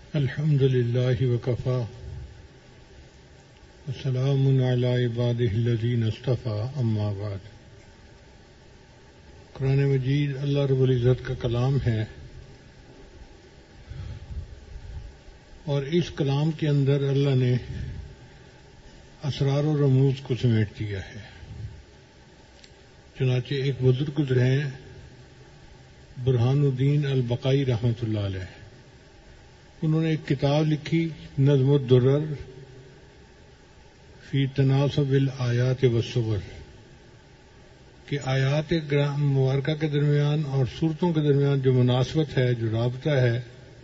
الحمد للہ وکفی وسلام علی عبادہ الذین اصطفی اما بعد۔ قرآن مجید اللہ رب العزت کا کلام ہے، اور اس کلام کے اندر اللہ نے اسرار و رموز کو سمیٹ دیا ہے۔ چنانچہ ایک بزرگ گزرے ہیں برہان الدین البقائی رحمۃ اللہ علیہ، انہوں نے ایک کتاب لکھی نظم الدرر فی تناسب الآیات والسور، کہ آیات مبارکہ کے درمیان اور صورتوں کے درمیان جو مناسبت ہے، جو رابطہ ہے،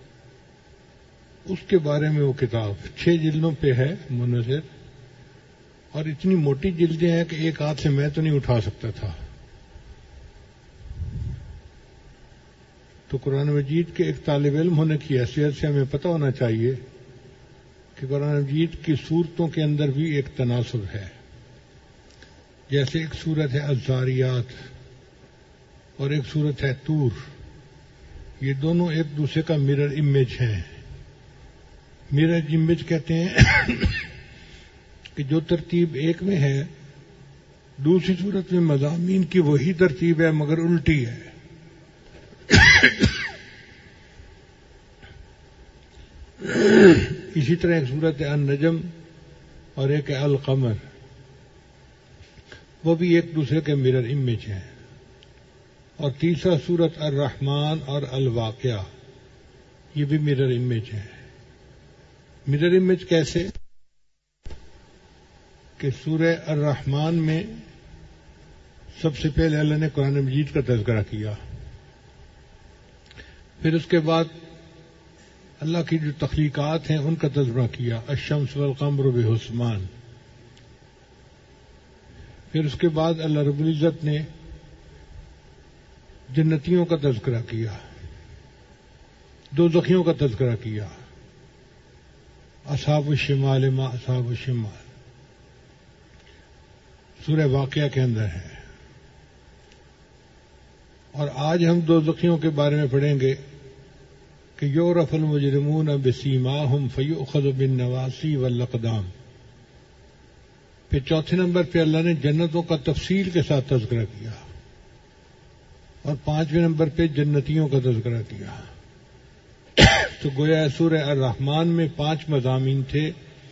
اس کے بارے میں وہ کتاب 6 جلدوں پہ ہے منحصر، اور اتنی موٹی جلدیں ہیں کہ ایک ہاتھ سے میں تو نہیں اٹھا سکتا تھا۔ تو قرآن مجید کے ایک طالب علم ہونے کی حیثیت سے ہمیں پتہ ہونا چاہیے کہ قرآن مجید کی صورتوں کے اندر بھی ایک تناسب ہے۔ جیسے ایک صورت ہے الذاریات اور ایک صورت ہے طور، یہ دونوں ایک دوسرے کا مرر امیج ہیں۔ مرر امیج کہتے ہیں کہ جو ترتیب ایک میں ہے دوسری صورت میں مضامین کی وہی ترتیب ہے مگر الٹی ہے۔ اسی طرح ایک صورت ہے النجم اور ایک ہے القمر، وہ بھی ایک دوسرے کے مرر امیج ہیں۔ اور تیسرا صورت الرحمن اور الواقعہ، یہ بھی مرر امیج ہیں۔ مرر امیج کیسے؟ کہ سورہ الرحمن میں سب سے پہلے اللہ نے قرآن مجید کا تذکرہ کیا، پھر اس کے بعد اللہ کی جو تخلیقات ہیں ان کا تذکرہ کیا، الشمس والقمر بحسبان۔ پھر اس کے بعد اللہ رب العزت نے جنتیوں کا تذکرہ کیا، دوزخیوں کا تذکرہ کیا، اصحاب الشمال ما اصحاب الشمال سورہ واقعہ کے اندر ہے۔ اور آج ہم دوزخیوں کے بارے میں پڑھیں گے کہ یعرف المجرمون بسیماہم فیؤخذ بالنواصی والاقدام۔ پھر چوتھے نمبر پہ اللہ نے جنتوں کا تفصیل کے ساتھ تذکرہ کیا، اور 5ویں نمبر پہ جنتیوں کا تذکرہ کیا۔ تو گویا سورہ الرحمن میں 5 مضامین تھے،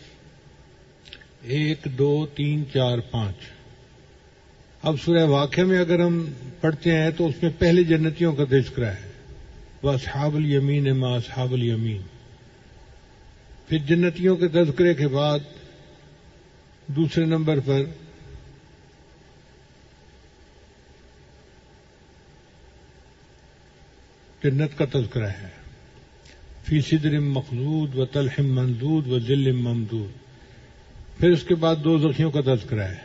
1 2 3 4 5۔ اب سورہ واقعہ میں اگر ہم پڑھتے ہیں تو اس میں پہلے جنتیوں کا تذکرہ ہے، وَأَصْحَابُ الْيَمِينِ مَا أَصْحَابُ الْيَمِينِ۔ پھر جنتیوں کے تذکرے کے بعد دوسرے نمبر پر جنت کا تذکرہ ہے، فی صدر مخضود و طلح منضود و ظل ممدود۔ پھر اس کے بعد دوزخیوں کا تذکرہ ہے،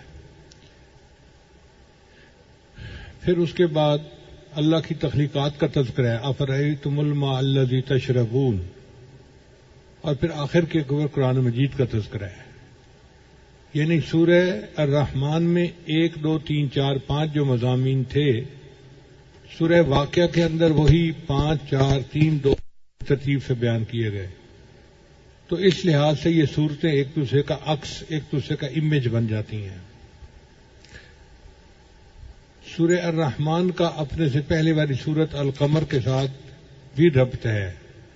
پھر اس کے بعد اللہ کی تخلیقات کا تذکرہ ہے، افرأیتم الماء الذی تشربون۔ اور پھر آخر کے اوپر قرآن مجید کا تذکرہ ہے۔ یعنی سورہ الرحمن میں 1 2 3 4 5 جو مضامین تھے، سورہ واقعہ کے اندر وہی 5 4 3 2 ترتیب سے بیان کیے گئے۔ تو اس لحاظ سے یہ صورتیں ایک دوسرے کا عکس، ایک دوسرے کا امیج بن جاتی ہیں۔ سورہ الرحمن کا اپنے سے پہلے والی سورت القمر کے ساتھ بھی ربط ہے،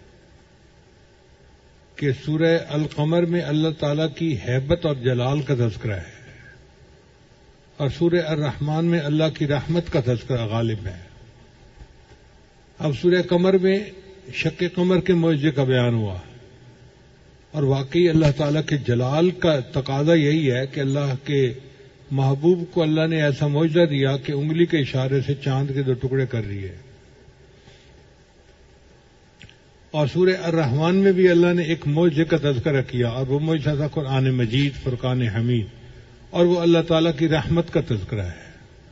کہ سورہ القمر میں اللہ تعالی کی ہیبت اور جلال کا تذکرہ ہے، اور سورہ الرحمن میں اللہ کی رحمت کا تذکرہ غالب ہے۔ اب سورہ قمر میں شق قمر کے معجزے کا بیان ہوا، اور واقعی اللہ تعالیٰ کے جلال کا تقاضا یہی ہے کہ اللہ کے محبوب کو اللہ نے ایسا معجزہ دیا کہ انگلی کے اشارے سے چاند کے 2 ٹکڑے کر دیے۔ اور سورہ الرحمن میں بھی اللہ نے ایک معجزے کا تذکرہ کیا، اور وہ معجزہ تھا قرآن مجید فرقان حمید، اور وہ اللہ تعالیٰ کی رحمت کا تذکرہ ہے۔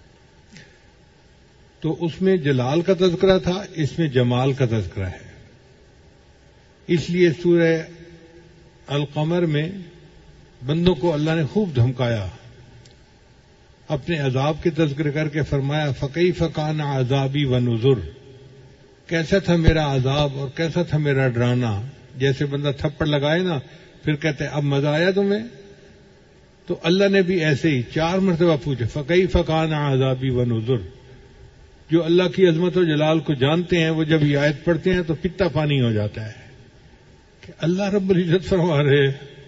تو اس میں جلال کا تذکرہ تھا، اس میں جمال کا تذکرہ ہے۔ اس لیے سورہ القمر میں بندوں کو اللہ نے خوب دھمکایا، اپنے عذاب کے تذکرے کر کے فرمایا فَكَيْفَ كَانَ عَذَابِي وَنُذُرِ، کیسا تھا میرا عذاب اور کیسا تھا میرا ڈرانا۔ جیسے بندہ تھپڑ لگائے نا پھر کہتے ہیں اب مزہ آیا تمہیں. تو اللہ نے بھی ایسے ہی 4 مرتبہ پوچھا فَكَيْفَ كَانَ عَذَابِي وَنُذُرِ. جو اللہ کی عظمت و جلال کو جانتے ہیں وہ جب یہ آیت پڑھتے ہیں تو پتا پانی ہو جاتا ہے کہ اللہ رب العزت فرما رہے.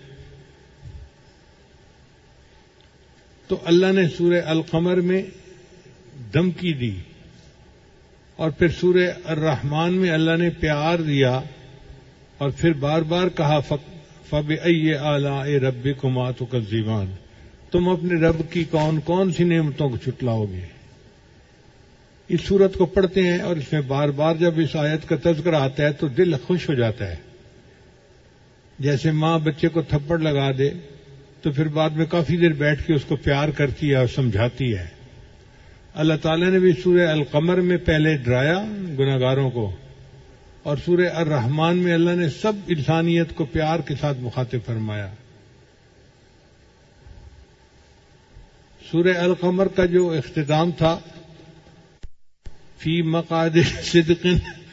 تو اللہ نے سورہ القمر میں دھمکی دی اور پھر سورہ الرحمن میں اللہ نے پیار دیا اور پھر بار بار کہا فَبِأَيِّ آلَاءِ رَبِّكُمَا تُكَذِّبَانِ. تم اپنے رب کی کون کون سی نعمتوں کو چھٹلاؤ گے. اس سورت کو پڑھتے ہیں اور اس میں بار بار جب اس آیت کا تذکرہ آتا ہے تو دل خوش ہو جاتا ہے. جیسے ماں بچے کو تھپڑ لگا دے تو پھر بعد میں کافی دیر بیٹھ کے اس کو پیار کرتی ہے اور سمجھاتی ہے. اللہ تعالیٰ نے بھی سورہ القمر میں پہلے ڈرایا گناہگاروں کو اور سورہ الرحمن میں اللہ نے سب انسانیت کو پیار کے ساتھ مخاطب فرمایا. سورہ القمر کا جو اختتام تھا فی مقعد صدق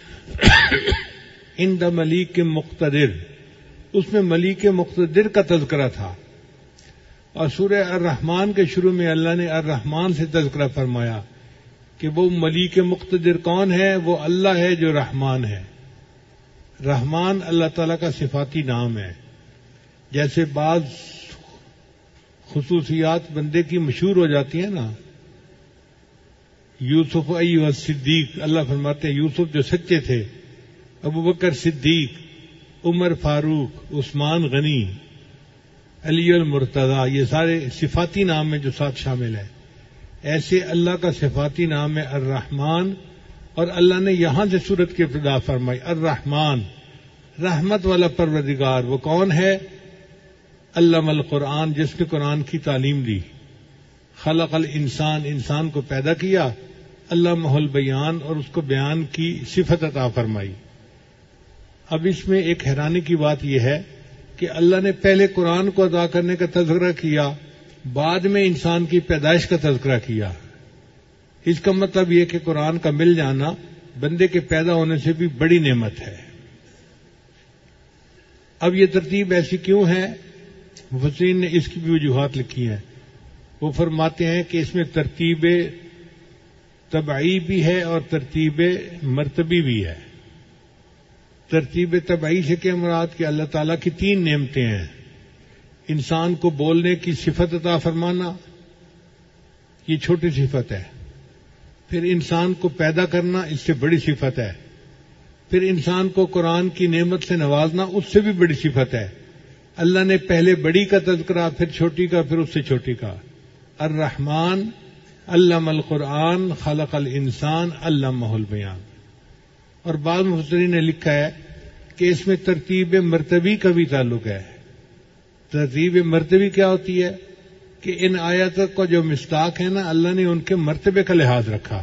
عند ملیک مقتدر، اس میں ملیک مقتدر کا تذکرہ تھا. اور سورہ الرحمن کے شروع میں اللہ نے الرحمن سے تذکرہ فرمایا کہ وہ ملیک مقتدر کون ہے، وہ اللہ ہے جو رحمان ہے. رحمان اللہ تعالیٰ کا صفاتی نام ہے. جیسے بعض خصوصیات بندے کی مشہور ہو جاتی ہیں نا، یوسف ایھا الصدیق، اللہ فرماتے ہیں یوسف جو سچے تھے، ابوبکر صدیق، عمر فاروق، عثمان غنی، علی المرتضی، یہ سارے صفاتی نام میں جو ساتھ شامل ہیں. ایسے اللہ کا صفاتی نام ہے الرحمن. اور اللہ نے یہاں سے سورت کی ابتدا فرمائی الرحمن، رحمت والا پروردگار. وہ کون ہے؟ علم القرآن، جس نے قرآن کی تعلیم دی. خلق الانسان، انسان کو پیدا کیا. علمہ البیان، اور اس کو بیان کی صفت عطا فرمائی. اب اس میں ایک حیرانی کی بات یہ ہے کہ اللہ نے پہلے قرآن کو ادا کرنے کا تذکرہ کیا، بعد میں انسان کی پیدائش کا تذکرہ کیا. اس کا مطلب یہ کہ قرآن کا مل جانا بندے کے پیدا ہونے سے بھی بڑی نعمت ہے. اب یہ ترتیب ایسی کیوں ہے؟ مفسرین نے اس کی بھی وجوہات لکھی ہیں. وہ فرماتے ہیں کہ اس میں ترتیب طبعی بھی ہے اور ترتیب مرتبی بھی ہے. ترتیب طبعی سے کیا مراد کہ اللہ تعالیٰ کی 3 نعمتیں ہیں. انسان کو بولنے کی صفت عطا فرمانا، یہ چھوٹی صفت ہے. پھر انسان کو پیدا کرنا، اس سے بڑی صفت ہے. پھر انسان کو قرآن کی نعمت سے نوازنا، اس سے بھی بڑی صفت ہے. اللہ نے پہلے بڑی کا تذکرہ، پھر چھوٹی کا، پھر اس سے چھوٹی کا. الرحمن علم القرآن خلق الانسان علمہ البیان. اور بعض مفسرین نے لکھا ہے کہ اس میں ترتیب مرتبی کا بھی تعلق ہے. ترتیب مرتبی کیا ہوتی ہے کہ ان آیاتوں کا جو مصداق ہے نا، اللہ نے ان کے مرتبے کا لحاظ رکھا.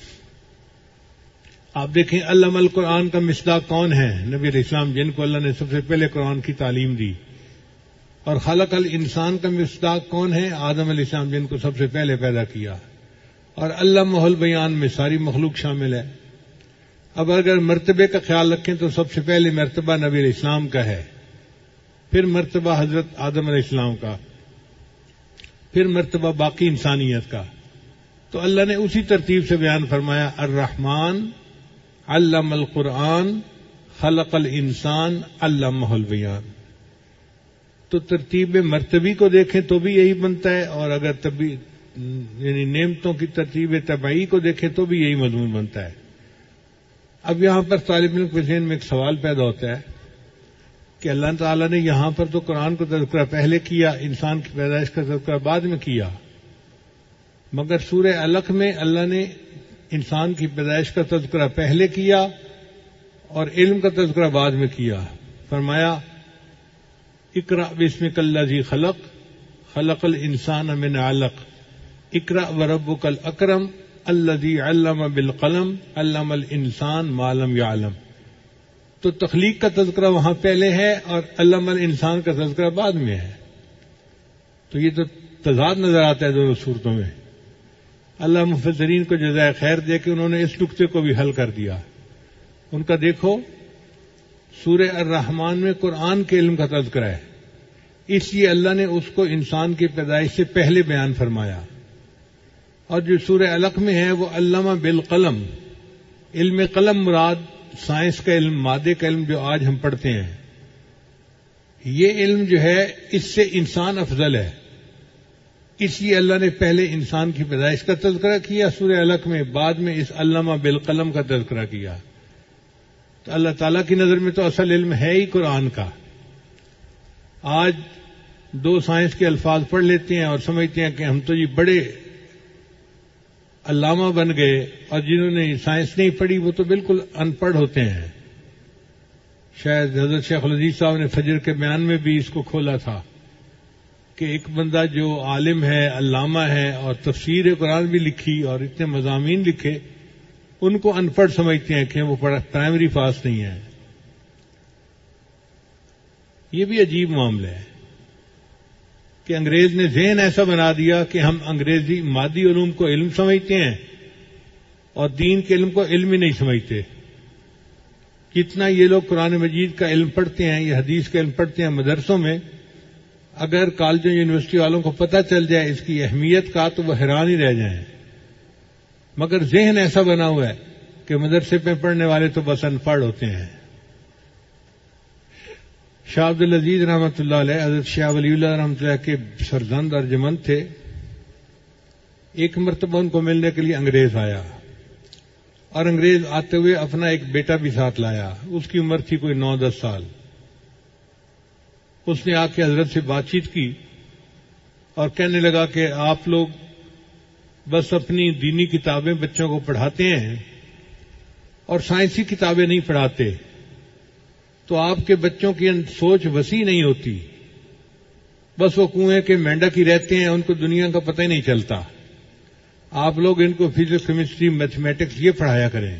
آپ دیکھیں علم القرآن کا مصداق کون ہے؟ نبی علیہ السلام، جن کو اللہ نے سب سے پہلے قرآن کی تعلیم دی. اور خلق الانسان کا مصداق کون ہے؟ آدم علیہ السلام، جن کو سب سے پہلے پیدا کیا. اور علمہ البیان میں ساری مخلوق شامل ہے. اب اگر مرتبے کا خیال رکھیں تو سب سے پہلے مرتبہ نبی علیہ السلام کا ہے، پھر مرتبہ حضرت آدم علیہ السلام کا، پھر مرتبہ باقی انسانیت کا. تو اللہ نے اسی ترتیب سے بیان فرمایا الرحمن علم القرآن خلق الانسان علمہ البیان. تو ترتیب مرتبی کو دیکھیں تو بھی یہی بنتا ہے، اور اگر یعنی نعمتوں کی ترتیب طبعی کو دیکھیں تو بھی یہی مضمون بنتا ہے. اب یہاں پر طالب علم کے ذہن میں ایک سوال پیدا ہوتا ہے کہ اللہ تعالیٰ نے یہاں پر تو قرآن کا تذکرہ پہلے کیا، انسان کی پیدائش کا تذکرہ بعد میں کیا، مگر سورہ علق میں اللہ نے انسان کی پیدائش کا تذکرہ پہلے کیا اور علم کا تذکرہ بعد میں کیا. فرمایا اقرأ باسمک الذی خلق خلق الانسان من علق اقرأ وربک الاکرم الذی علم بالقلم علم الانسان ما لم یعلم. تو تخلیق کا تذکرہ وہاں پہلے ہے اور علم الانسان کا تذکرہ بعد میں ہے. تو یہ تو تضاد نظر آتا ہے دونوں صورتوں میں. اللہ مفسرین کو جزائے خیر دے کہ انہوں نے اس نقطے کو بھی حل کر دیا. ان کا دیکھو سورہ الرحمن میں قرآن کے علم کا تذکرہ ہے، اس لیے اللہ نے اس کو انسان کی پیدائش سے پہلے بیان فرمایا. اور جو سورہ علق میں ہے وہ علامہ بالقلم، علم قلم مراد سائنس کا علم، مادے کا علم جو آج ہم پڑھتے ہیں. یہ علم جو ہے اس سے انسان افضل ہے، اس لیے اللہ نے پہلے انسان کی پیدائش کا تذکرہ کیا سورہ علق میں، بعد میں اس علامہ بالقلم کا تذکرہ کیا. تو اللہ تعالیٰ کی نظر میں تو اصل علم ہے ہی قرآن کا. آج دو سائنس کے الفاظ پڑھ لیتے ہیں اور سمجھتے ہیں کہ ہم تو یہ بڑے علامہ بن گئے، اور جنہوں نے سائنس نہیں پڑھی وہ تو بالکل ان پڑھ ہوتے ہیں. شاید حضرت شیخ العزیز صاحب نے فجر کے بیان میں بھی اس کو کھولا تھا کہ ایک بندہ جو عالم ہے، علامہ ہے، اور تفسیر قرآن بھی لکھی اور اتنے مضامین لکھے، ان کو ان پڑھ سمجھتے ہیں کہ وہ پرائمری پاس نہیں ہے. یہ بھی عجیب معاملہ ہے کہ انگریز نے ذہن ایسا بنا دیا کہ ہم انگریزی مادی علوم کو علم سمجھتے ہیں اور دین کے علم کو علم ہی نہیں سمجھتے. کتنا یہ لوگ قرآن مجید کا علم پڑھتے ہیں، یہ حدیث کا علم پڑھتے ہیں مدرسوں میں، اگر کالجوں یونیورسٹی والوں کو پتہ چل جائے اس کی اہمیت کا تو وہ حیران ہی رہ جائیں. مگر ذہن ایسا بنا ہوا ہے کہ مدرسے پہ پڑھنے والے تو بس ان پڑھ ہوتے ہیں. شاہ عبد العزیز رحمۃ اللہ علیہ حضرت شاہ ولی اللہ رحمۃ اللہ کے فرزند ارجمند تھے. ایک مرتبہ ان کو ملنے کے لیے انگریز آیا، اور انگریز آتے ہوئے اپنا ایک بیٹا بھی ساتھ لایا. اس کی عمر تھی کوئی 9-10 سال. اس نے آ کے حضرت سے بات چیت کی اور کہنے لگا کہ آپ لوگ بس اپنی دینی کتابیں بچوں کو پڑھاتے ہیں اور سائنسی کتابیں نہیں پڑھاتے، تو آپ کے بچوں کی سوچ وسیع نہیں ہوتی. بس وہ کنویں کے مینڈک ہی رہتے ہیں، ان کو دنیا کا پتہ ہی نہیں چلتا. آپ لوگ ان کو فزکس، کیمسٹری، میتھمیٹکس یہ پڑھایا کریں.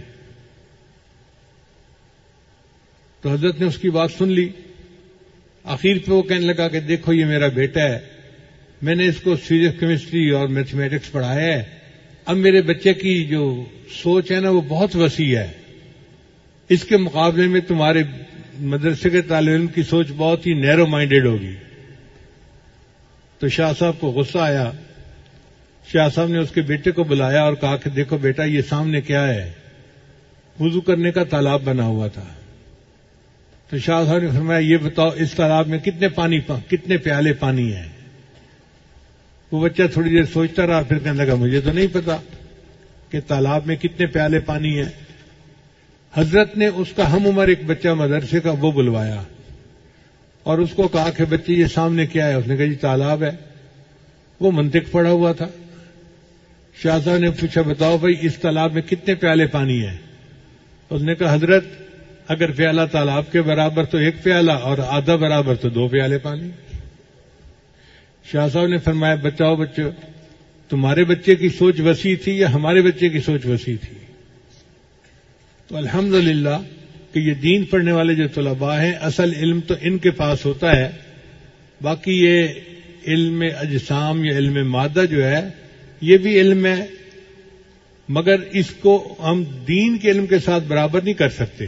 تو حضرت نے اس کی بات سن لی. آخر پہ وہ کہنے لگا کہ دیکھو یہ میرا بیٹا ہے، میں نے اس کو فزکس، کیمسٹری اور میتھمیٹکس پڑھایا ہے. اب میرے بچے کی جو سوچ ہے نا وہ بہت وسیع ہے، اس کے مقابلے میں تمہارے مدرسے کے طالب علم کی سوچ بہت ہی نیرو مائنڈیڈ ہوگی. تو شاہ صاحب کو غصہ آیا. شاہ صاحب نے اس کے بیٹے کو بلایا اور کہا کہ دیکھو بیٹا یہ سامنے کیا ہے؟ وضو کرنے کا تالاب بنا ہوا تھا. تو شاہ صاحب نے فرمایا یہ بتاؤ اس تالاب میں کتنے پیالے پانی ہیں؟ وہ بچہ تھوڑی دیر سوچتا رہا، پھر کہنے لگا مجھے تو نہیں پتا کہ تالاب میں کتنے پیالے پانی ہیں. حضرت نے اس کا ہم عمر ایک بچہ مدرسے کا وہ بلوایا اور اس کو کہا کہ بچے یہ سامنے کیا ہے؟ اس نے کہا جی تالاب ہے. وہ منطق پڑا ہوا تھا. شاہ صاحب نے پوچھا بتاؤ بھائی اس تالاب میں کتنے پیالے پانی ہیں؟ اس نے کہا حضرت اگر پیالہ تالاب کے برابر تو ایک پیالہ اور آدھا برابر تو 2 پیالے پانی. شاہ صاحب نے فرمایا بچاؤ بچوں، تمہارے بچے کی سوچ وسیع تھی یا ہمارے بچے کی سوچ وسیع تھی؟ تو الحمدللہ کہ یہ دین پڑھنے والے جو طلباء ہیں اصل علم تو ان کے پاس ہوتا ہے. باقی یہ علم اجسام یا علم مادہ جو ہے یہ بھی علم ہے، مگر اس کو ہم دین کے علم کے ساتھ برابر نہیں کر سکتے.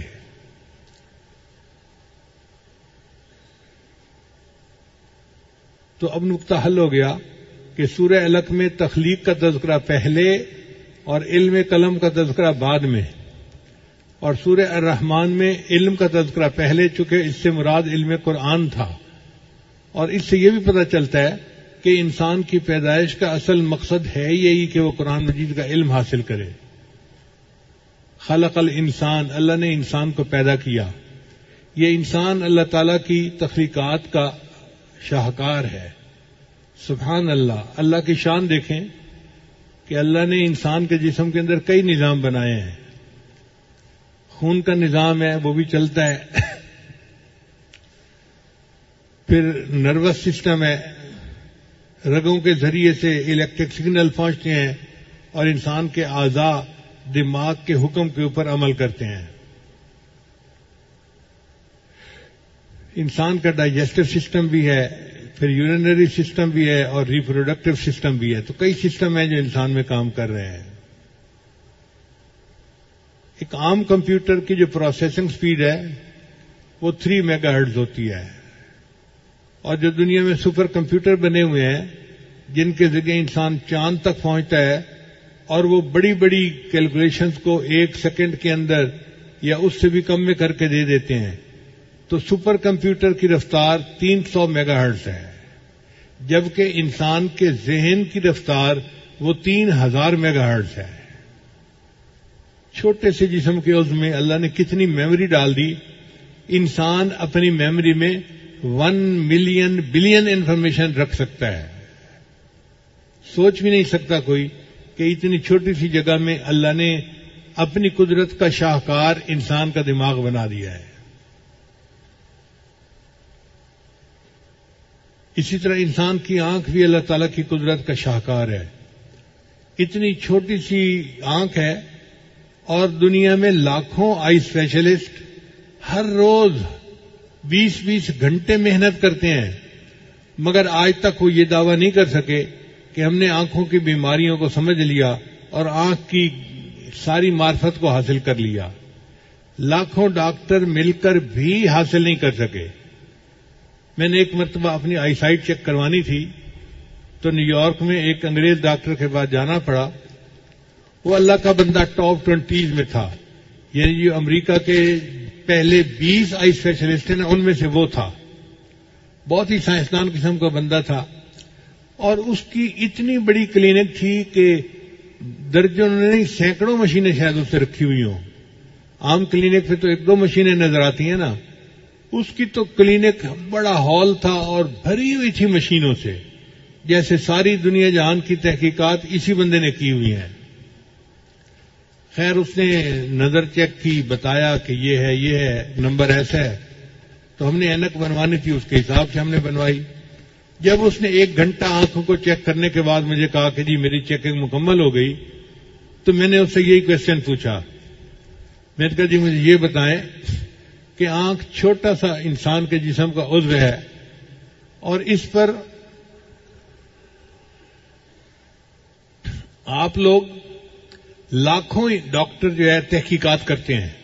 تو اب نقطہ حل ہو گیا کہ سورہ علق میں تخلیق کا تذکرہ پہلے اور علم قلم کا تذکرہ بعد میں، اور سورہ الرحمن میں علم کا تذکرہ پہلے، چونکہ اس سے مراد علم قرآن تھا. اور اس سے یہ بھی پتہ چلتا ہے کہ انسان کی پیدائش کا اصل مقصد ہے یہی کہ وہ قرآن مجید کا علم حاصل کرے. خلق الانسان، اللہ نے انسان کو پیدا کیا. یہ انسان اللہ تعالیٰ کی تخلیقات کا شاہکار ہے. سبحان اللہ، اللہ کی شان دیکھیں کہ اللہ نے انسان کے جسم کے اندر کئی نظام بنائے ہیں. خون کا نظام ہے وہ بھی چلتا ہے، پھر نروس سسٹم ہے، رگوں کے ذریعے سے الیکٹرک سگنل پہنچتے ہیں اور انسان کے اعضاء دماغ کے حکم کے اوپر عمل کرتے ہیں. انسان کا ڈائجسٹو سسٹم بھی ہے، پھر یورینری سسٹم بھی ہے اور ریپروڈکٹیو سسٹم بھی ہے. تو کئی سسٹم ہیں جو انسان میں کام کر رہے ہیں. ایک عام کمپیوٹر کی جو پروسیسنگ سپیڈ ہے وہ 3 میگا ہرٹز ہوتی ہے. اور جو دنیا میں سپر کمپیوٹر بنے ہوئے ہیں جن کے ذریعے انسان چاند تک پہنچتا ہے اور وہ بڑی بڑی کیلکولیشنز کو 1 سیکنڈ کے اندر یا اس سے بھی کم میں کر کے دے دیتے ہیں، تو سپر کمپیوٹر کی رفتار 300 میگا ہرٹز ہے، جبکہ انسان کے ذہن کی رفتار وہ 3000 میگا ہرٹز ہے. چھوٹے سے جسم کے عضو میں اللہ نے کتنی میموری ڈال دی. انسان اپنی میموری میں 1 ملین بلین انفارمیشن رکھ سکتا ہے. سوچ بھی نہیں سکتا کوئی کہ اتنی چھوٹی سی جگہ میں اللہ نے اپنی قدرت کا شاہکار انسان کا دماغ بنا دیا ہے. اسی طرح انسان کی آنکھ بھی اللہ تعالیٰ کی قدرت کا شاہکار ہے. اتنی چھوٹی سی آنکھ ہے اور دنیا میں لاکھوں آئی اسپیشلسٹ ہر روز 20-20 گھنٹے محنت کرتے ہیں، مگر آج تک وہ یہ دعویٰ نہیں کر سکے کہ ہم نے آنکھوں کی بیماریوں کو سمجھ لیا اور آنکھ کی ساری معرفت کو حاصل کر لیا. لاکھوں ڈاکٹر مل کر بھی حاصل نہیں کر سکے. میں نے ایک مرتبہ اپنی آئی سائٹ چیک کروانی تھی تو نیو یارک میں ایک انگریز ڈاکٹر کے پاس جانا پڑا. وہ اللہ کا بندہ ٹاپ 20 میں تھا، یعنی جو امریکہ کے پہلے 20 آئی اسپیشلسٹ ہیں ان میں سے وہ تھا. بہت ہی سائنسدان قسم کا بندہ تھا اور اس کی اتنی بڑی کلینک تھی کہ درجنوں نہیں سینکڑوں مشینیں شاید اس سے رکھی ہوئی ہوں. عام کلینک پہ تو 1-2 مشینیں نظر آتی ہیں نا، اس کی تو کلینک بڑا ہال تھا اور بھری ہوئی تھی مشینوں سے، جیسے ساری دنیا جہان کی تحقیقات اسی بندے نے کی ہوئی ہیں. خیر اس نے نظر چیک کی، بتایا کہ یہ ہے نمبر ایسا ہے. تو ہم نے اینک بنوانی تھی، اس کے حساب سے ہم نے بنوائی. جب اس نے 1 گھنٹہ آنکھوں کو چیک کرنے کے بعد مجھے کہا کہ جی میری چیکنگ مکمل ہو گئی، تو میں نے اس سے یہی کوشچن پوچھا. میں نے کہا جی مجھے یہ بتائیں کہ آنکھ چھوٹا سا انسان کے جسم کا عضو ہے اور اس پر آپ لوگ لاکھوں ڈاکٹر جو ہے تحقیقات کرتے ہیں.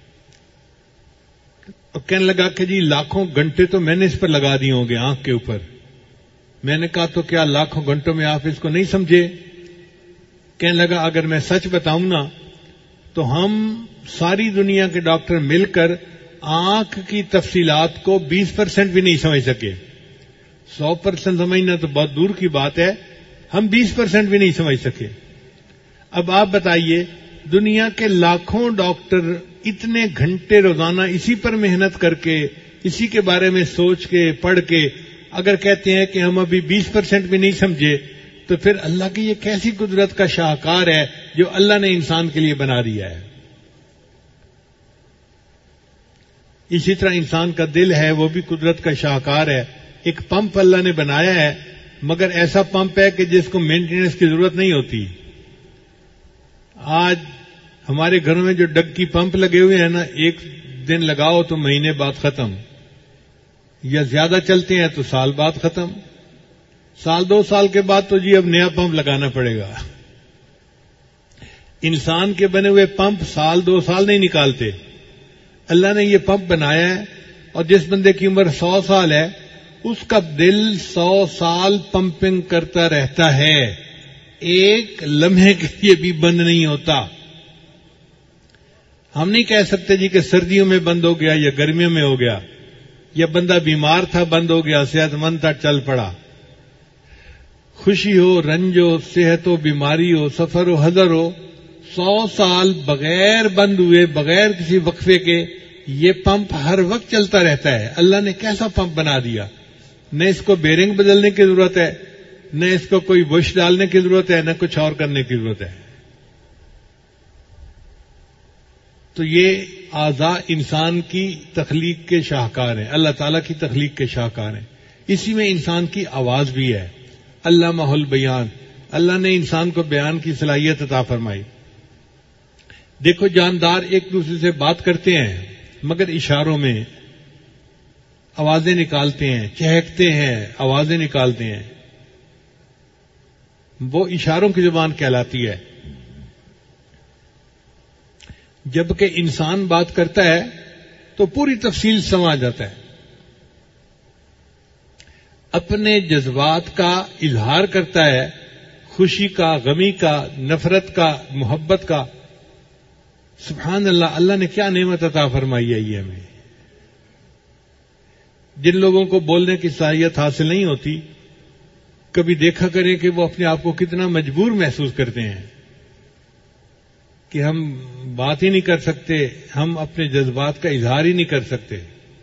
اور کہنے لگا کہ جی لاکھوں گھنٹے تو میں نے اس پر لگا دیے ہوں گے آنکھ کے اوپر. میں نے کہا تو کیا لاکھوں گھنٹوں میں آپ اس کو نہیں سمجھے؟ کہنے لگا اگر میں سچ بتاؤں نا تو ہم ساری دنیا کے ڈاکٹر مل کر آنکھ کی تفصیلات کو 20% بھی نہیں سمجھ سکے. 100% سمجھنا تو بہت دور کی بات ہے، ہم 20% بھی نہیں سمجھ سکے. اب آپ بتائیے دنیا کے لاکھوں ڈاکٹر اتنے گھنٹے روزانہ اسی پر محنت کر کے اسی کے بارے میں سوچ کے پڑھ کے اگر کہتے ہیں کہ ہم ابھی 20% بھی نہیں سمجھے تو پھر اللہ کی یہ کیسی قدرت کا شاہکار ہے جو اللہ نے انسان کے لیے بنا دیا ہے. اسی طرح انسان کا دل ہے وہ بھی قدرت کا شاہکار ہے. ایک پمپ اللہ نے بنایا ہے مگر ایسا پمپ ہے کہ جس کو مینٹیننس کی ضرورت نہیں ہوتی. آج ہمارے گھروں میں جو ڈگ کی پمپ لگے ہوئے ہیں نا، 1 دن لگاؤ تو مہینے بعد ختم، یا زیادہ چلتے ہیں تو سال بعد ختم. 1-2 سال کے بعد تو جی اب نیا پمپ لگانا پڑے گا. انسان کے بنے ہوئے پمپ 1-2 سال نہیں نکالتے. اللہ نے یہ پمپ بنایا ہے اور جس بندے کی عمر 100 سال ہے اس کا دل 100 سال پمپنگ کرتا رہتا ہے، ایک لمحے کے لیے بھی بند نہیں ہوتا. ہم نہیں کہہ سکتے جی کہ سردیوں میں بند ہو گیا یا گرمیوں میں ہو گیا، یا بندہ بیمار تھا بند ہو گیا، صحت مند تھا چل پڑا. خوشی ہو، رنج ہو، صحت ہو، بیماری ہو، سفر ہو، حضر ہو، 100 سال بغیر بند ہوئے، بغیر کسی وقفے کے یہ پمپ ہر وقت چلتا رہتا ہے. اللہ نے کیسا پمپ بنا دیا، نہ اس کو بیرنگ بدلنے کی ضرورت ہے، نہ اس کو کوئی بش ڈالنے کی ضرورت ہے، نہ کچھ اور کرنے کی ضرورت ہے. تو یہ اعضاء انسان کی تخلیق کے شاہکار ہیں، اللہ تعالیٰ کی تخلیق کے شاہکار ہیں. اسی میں انسان کی آواز بھی ہے. علامہ البیان، اللہ نے انسان کو بیان کی صلاحیت عطا فرمائی. دیکھو جاندار ایک دوسرے سے بات کرتے ہیں مگر اشاروں میں آوازیں نکالتے ہیں، چہکتے ہیں، آوازیں نکالتے ہیں، وہ اشاروں کی زبان کہلاتی ہے. جبکہ انسان بات کرتا ہے تو پوری تفصیل سمجھ جاتا ہے. اپنے جذبات کا اظہار کرتا ہے، خوشی کا، غمی کا، نفرت کا، محبت کا. سبحان اللہ، اللہ نے کیا نعمت عطا فرمائی ہے یہ ہمیں. جن لوگوں کو بولنے کی صلاحیت حاصل نہیں ہوتی، کبھی دیکھا کریں کہ وہ اپنے آپ کو کتنا مجبور محسوس کرتے ہیں کہ ہم بات ہی نہیں کر سکتے، ہم اپنے جذبات کا اظہار ہی نہیں کر سکتے.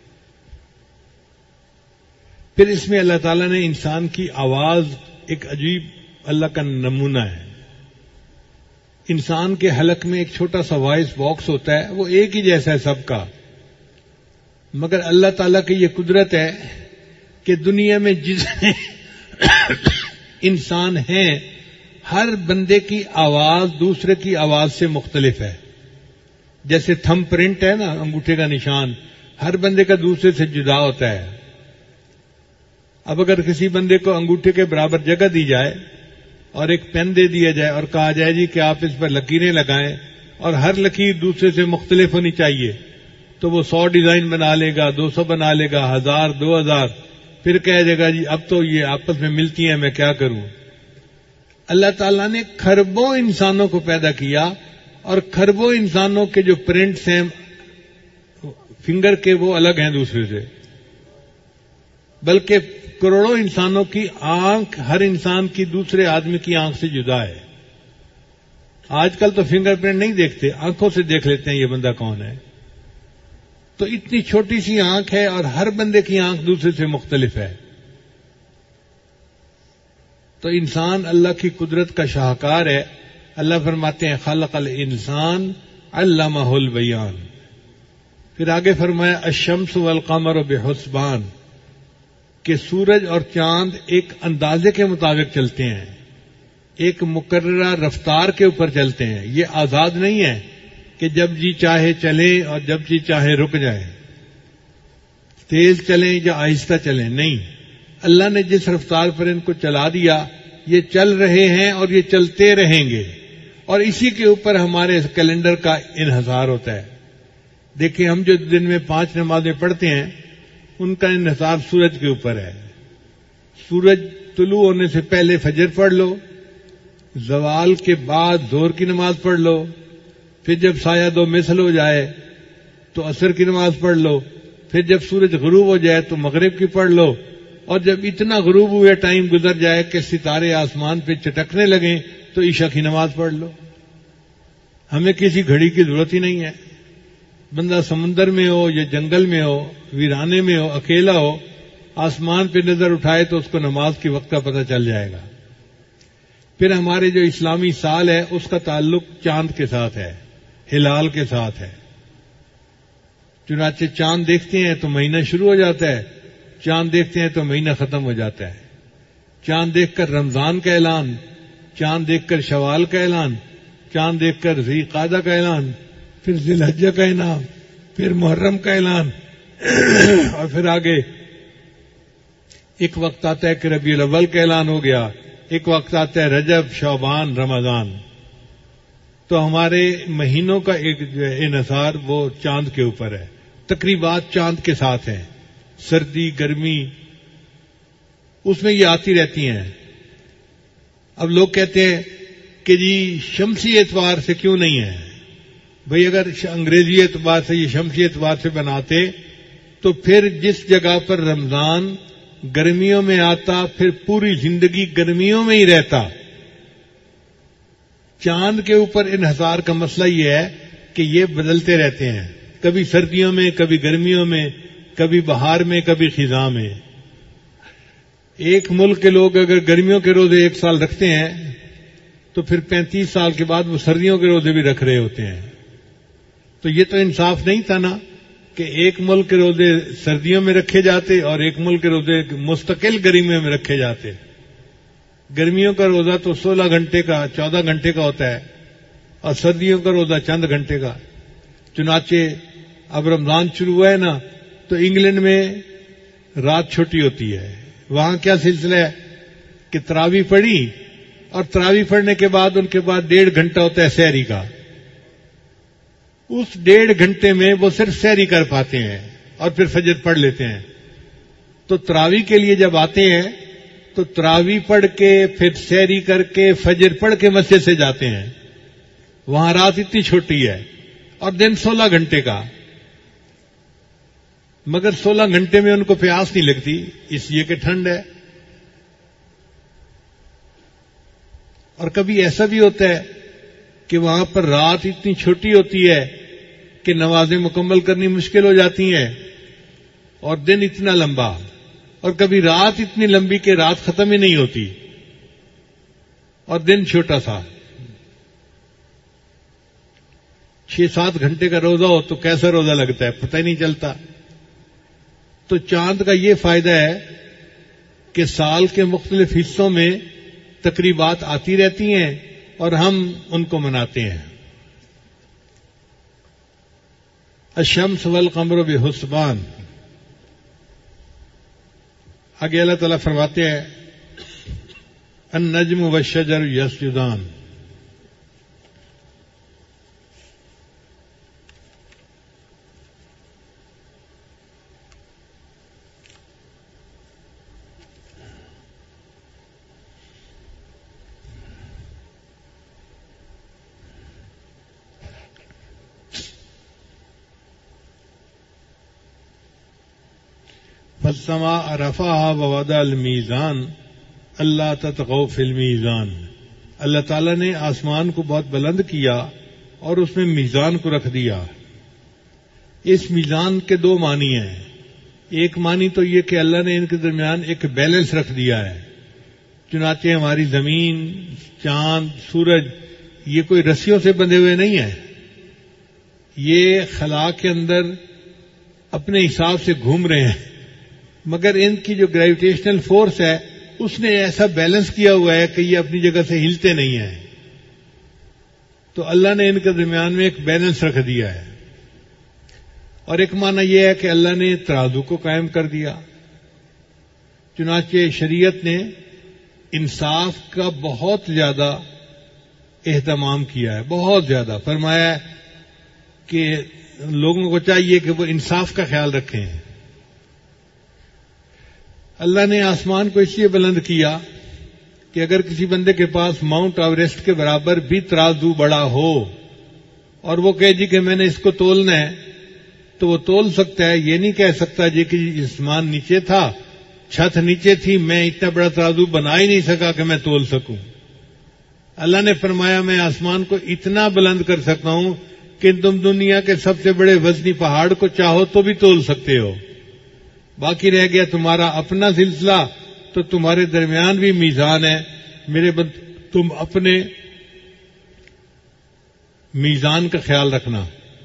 پھر اس میں اللہ تعالیٰ نے انسان کی آواز ایک عجیب اللہ کا نمونہ ہے. انسان کے حلق میں ایک چھوٹا سا وائس باکس ہوتا ہے، وہ ایک ہی جیسا ہے سب کا، مگر اللہ تعالیٰ کی یہ قدرت ہے کہ دنیا میں جتنے انسان ہیں، ہر بندے کی آواز دوسرے کی آواز سے مختلف ہے. جیسے تھم پرنٹ ہے نا، انگوٹھے کا نشان، ہر بندے کا دوسرے سے جدا ہوتا ہے. اب اگر کسی بندے کو انگوٹھے کے برابر جگہ دی جائے اور ایک پین دے دیا جائے اور کہا جائے جی کہ آپ اس پر لکیریں لگائیں اور ہر لکیر دوسرے سے مختلف ہونی چاہیے، تو وہ 100 ڈیزائن بنا لے گا، 200 بنا لے گا، 1000، 2000، پھر کہہ دے گا جی اب تو یہ آپس میں ملتی ہیں، میں کیا کروں. اللہ تعالیٰ نے کھربوں انسانوں کو پیدا کیا اور کھربوں انسانوں کے جو پرنٹس ہیں فنگر کے وہ الگ ہیں دوسرے سے، بلکہ کروڑوں انسانوں کی آنکھ ہر انسان کی دوسرے آدمی کی آنکھ سے جدا ہے. آج کل تو فنگر پرنٹ نہیں دیکھتے، آنکھوں سے دیکھ لیتے ہیں یہ بندہ کون ہے. تو اتنی چھوٹی سی آنکھ ہے اور ہر بندے کی آنکھ دوسرے سے مختلف ہے. تو انسان اللہ کی قدرت کا شاہکار ہے. اللہ فرماتے ہیں خلق الانسان علمہ البیان. پھر آگے فرمایا الشمس والقمر بحسبان، کہ سورج اور چاند ایک اندازے کے مطابق چلتے ہیں، ایک مقررہ رفتار کے اوپر چلتے ہیں. یہ آزاد نہیں ہے کہ جب جی چاہے چلیں اور جب جی چاہے رک جائیں، تیز چلیں یا آہستہ چلیں، نہیں. اللہ نے جس رفتار پر ان کو چلا دیا یہ چل رہے ہیں اور یہ چلتے رہیں گے، اور اسی کے اوپر ہمارے کیلنڈر کا انحصار ہوتا ہے. دیکھیں ہم جو دن میں 5 نمازیں پڑھتے ہیں ان کا انحصار سورج کے اوپر ہے. سورج طلوع ہونے سے پہلے فجر پڑھ لو، زوال کے بعد ظہر کی نماز پڑھ لو، پھر جب سایہ 2 مثل ہو جائے تو عصر کی نماز پڑھ لو، پھر جب سورج غروب ہو جائے تو مغرب کی پڑھ لو، اور جب اتنا غروب ہوئے ٹائم گزر جائے کہ ستارے آسمان پہ چٹکنے لگیں تو عشاء کی نماز پڑھ لو. ہمیں کسی گھڑی کی ضرورت ہی نہیں ہے. بندہ سمندر میں ہو یا جنگل میں ہو، ویرانے میں ہو، اکیلا ہو، آسمان پہ نظر اٹھائے تو اس کو نماز کے وقت کا پتہ چل جائے گا. پھر ہمارے جو اسلامی سال ہے اس کا تعلق چاند کے ساتھ ہے، ہلال کے ساتھ ہے. چنانچہ چاند دیکھتے ہیں تو مہینہ شروع ہو جاتا ہے، چاند دیکھتے ہیں تو مہینہ ختم ہو جاتا ہے. چاند دیکھ کر رمضان کا اعلان، چاند دیکھ کر شوال کا اعلان، چاند دیکھ کر ذی قعدہ کا اعلان، پھر ذی الحجہ کا انعام، پھر محرم کا اعلان، اور پھر آگے ایک وقت آتا ہے کہ ربیع الاول کا اعلان ہو گیا، ایک وقت آتا ہے رجب، شعبان، رمضان. تو ہمارے مہینوں کا ایک انحصار وہ چاند کے اوپر ہے. تقریبات چاند کے ساتھ ہیں، سردی، گرمی اس میں یہ آتی رہتی ہیں. اب لوگ کہتے ہیں کہ جی شمسی اعتبار سے کیوں نہیں ہے؟ بھئی اگر انگریزی اعتبار سے یہ شمسی اعتبار سے بناتے تو پھر جس جگہ پر رمضان گرمیوں میں آتا پھر پوری زندگی گرمیوں میں ہی رہتا. چاند کے اوپر انحصار کا مسئلہ یہ ہے کہ یہ بدلتے رہتے ہیں، کبھی سردیوں میں، کبھی گرمیوں میں، کبھی بہار میں، کبھی خزاں میں. ایک ملک کے لوگ اگر گرمیوں کے روزے 1 سال رکھتے ہیں تو پھر 35 سال کے بعد وہ سردیوں کے روزے بھی رکھ رہے ہوتے ہیں. تو یہ تو انصاف نہیں تھا نا کہ ایک ملک کے روزے سردیوں میں رکھے جاتے اور ایک ملک کے روزے مستقل گرمیوں میں رکھے جاتے. گرمیوں کا روزہ تو 16 گھنٹے کا، 14 گھنٹے کا ہوتا ہے، اور سردیوں کا روزہ چند گھنٹے کا. چنانچہ اب رمضان شروع ہوا ہے نا تو انگلینڈ میں رات چھوٹی ہوتی ہے. وہاں کیا سلسلہ ہے کہ تراویح پڑھی اور تراویح پڑھنے کے بعد ان کے بعد 1.5 گھنٹہ ہوتا ہے سحری کا. اس 1.5 گھنٹے میں وہ صرف سحری کر پاتے ہیں اور پھر فجر پڑھ لیتے ہیں. تو تراویح کے لیے جب آتے ہیں تو تراویح پڑھ کے پھر سحری کر کے فجر پڑھ کے مسجد سے جاتے ہیں. وہاں رات اتنی چھوٹی ہے اور دن 16 گھنٹے کا، مگر 16 گھنٹے میں ان کو پیاس نہیں لگتی، اس لیے کہ ٹھنڈ ہے. اور کبھی ایسا بھی ہوتا ہے کہ وہاں پر رات اتنی چھوٹی ہوتی ہے کہ نمازیں مکمل کرنی مشکل ہو جاتی ہیں اور دن اتنا لمبا، اور کبھی رات اتنی لمبی کہ رات ختم ہی نہیں ہوتی اور دن چھوٹا سا. 6-7 گھنٹے کا روزہ ہو تو کیسا روزہ لگتا ہے پتہ ہی نہیں چلتا. تو چاند کا یہ فائدہ ہے کہ سال کے مختلف حصوں میں تقریبات آتی رہتی ہیں اور ہم ان کو مناتے ہیں. الشمس والقمر بحسبان. آگے اللہ تعالیٰ فرماتے ہیں النجم والشجر یسجدان. فالسماء رفعها ووضع الميزان اللہ تطغوا فی المیزان. اللہ تعالیٰ نے آسمان کو بہت بلند کیا اور اس میں میزان کو رکھ دیا. اس میزان کے 2 معنی ہیں. ایک معنی تو یہ کہ اللہ نے ان کے درمیان ایک بیلنس رکھ دیا ہے. چنانچہ ہماری زمین، چاند، سورج یہ کوئی رسیوں سے بندھے ہوئے نہیں ہیں، یہ خلا کے اندر اپنے حساب سے گھوم رہے ہیں، مگر ان کی جو گریویٹیشنل فورس ہے اس نے ایسا بیلنس کیا ہوا ہے کہ یہ اپنی جگہ سے ہلتے نہیں ہیں. تو اللہ نے ان کے درمیان میں ایک بیلنس رکھ دیا ہے. اور ایک معنی یہ ہے کہ اللہ نے ترازو کو قائم کر دیا. چنانچہ شریعت نے انصاف کا بہت زیادہ اہتمام کیا ہے، بہت زیادہ. فرمایا ہے کہ لوگوں کو چاہیے کہ وہ انصاف کا خیال رکھیں. اللہ نے آسمان کو اس لیے بلند کیا کہ اگر کسی بندے کے پاس ماؤنٹ ایوریسٹ کے برابر بھی ترازو بڑا ہو اور وہ کہے جی کہ میں نے اس کو تولنا ہے تو وہ تول سکتا ہے. یہ نہیں کہہ سکتا جی کہ آسمان نیچے تھا، چھت نیچے تھی، میں اتنا بڑا ترازو بنا ہی نہیں سکا کہ میں تول سکوں. اللہ نے فرمایا میں آسمان کو اتنا بلند کر سکتا ہوں کہ تم دنیا کے سب سے بڑے وزنی پہاڑ کو چاہو تو بھی تول سکتے ہو. باقی رہ گیا تمہارا اپنا سلسلہ، تو تمہارے درمیان بھی میزان ہے. میرے تم اپنے میزان کا خیال رکھنا.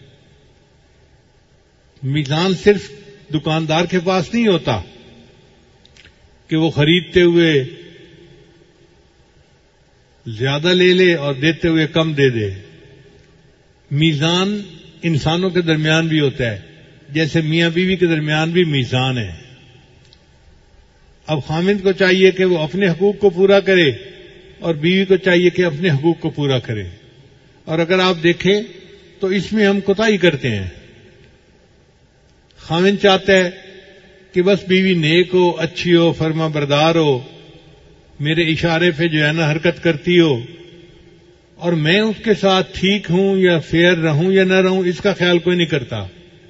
میزان صرف دکاندار کے پاس نہیں ہوتا کہ وہ خریدتے ہوئے زیادہ لے لے اور دیتے ہوئے کم دے دے. میزان انسانوں کے درمیان بھی ہوتا ہے، جیسے میاں بیوی کے درمیان بھی میزان ہے. اب خامند کو چاہیے کہ وہ اپنے حقوق کو پورا کرے اور بیوی کو چاہیے کہ اپنے حقوق کو پورا کرے. اور اگر آپ دیکھیں تو اس میں ہم کوتاہی کرتے ہیں. خامند چاہتا ہے کہ بس بیوی نیک ہو، اچھی ہو، فرما بردار ہو، میرے اشارے پہ جو ہے نا حرکت کرتی ہو، اور میں اس کے ساتھ ٹھیک ہوں یا فیئر رہوں یا نہ رہوں اس کا خیال کوئی نہیں کرتا.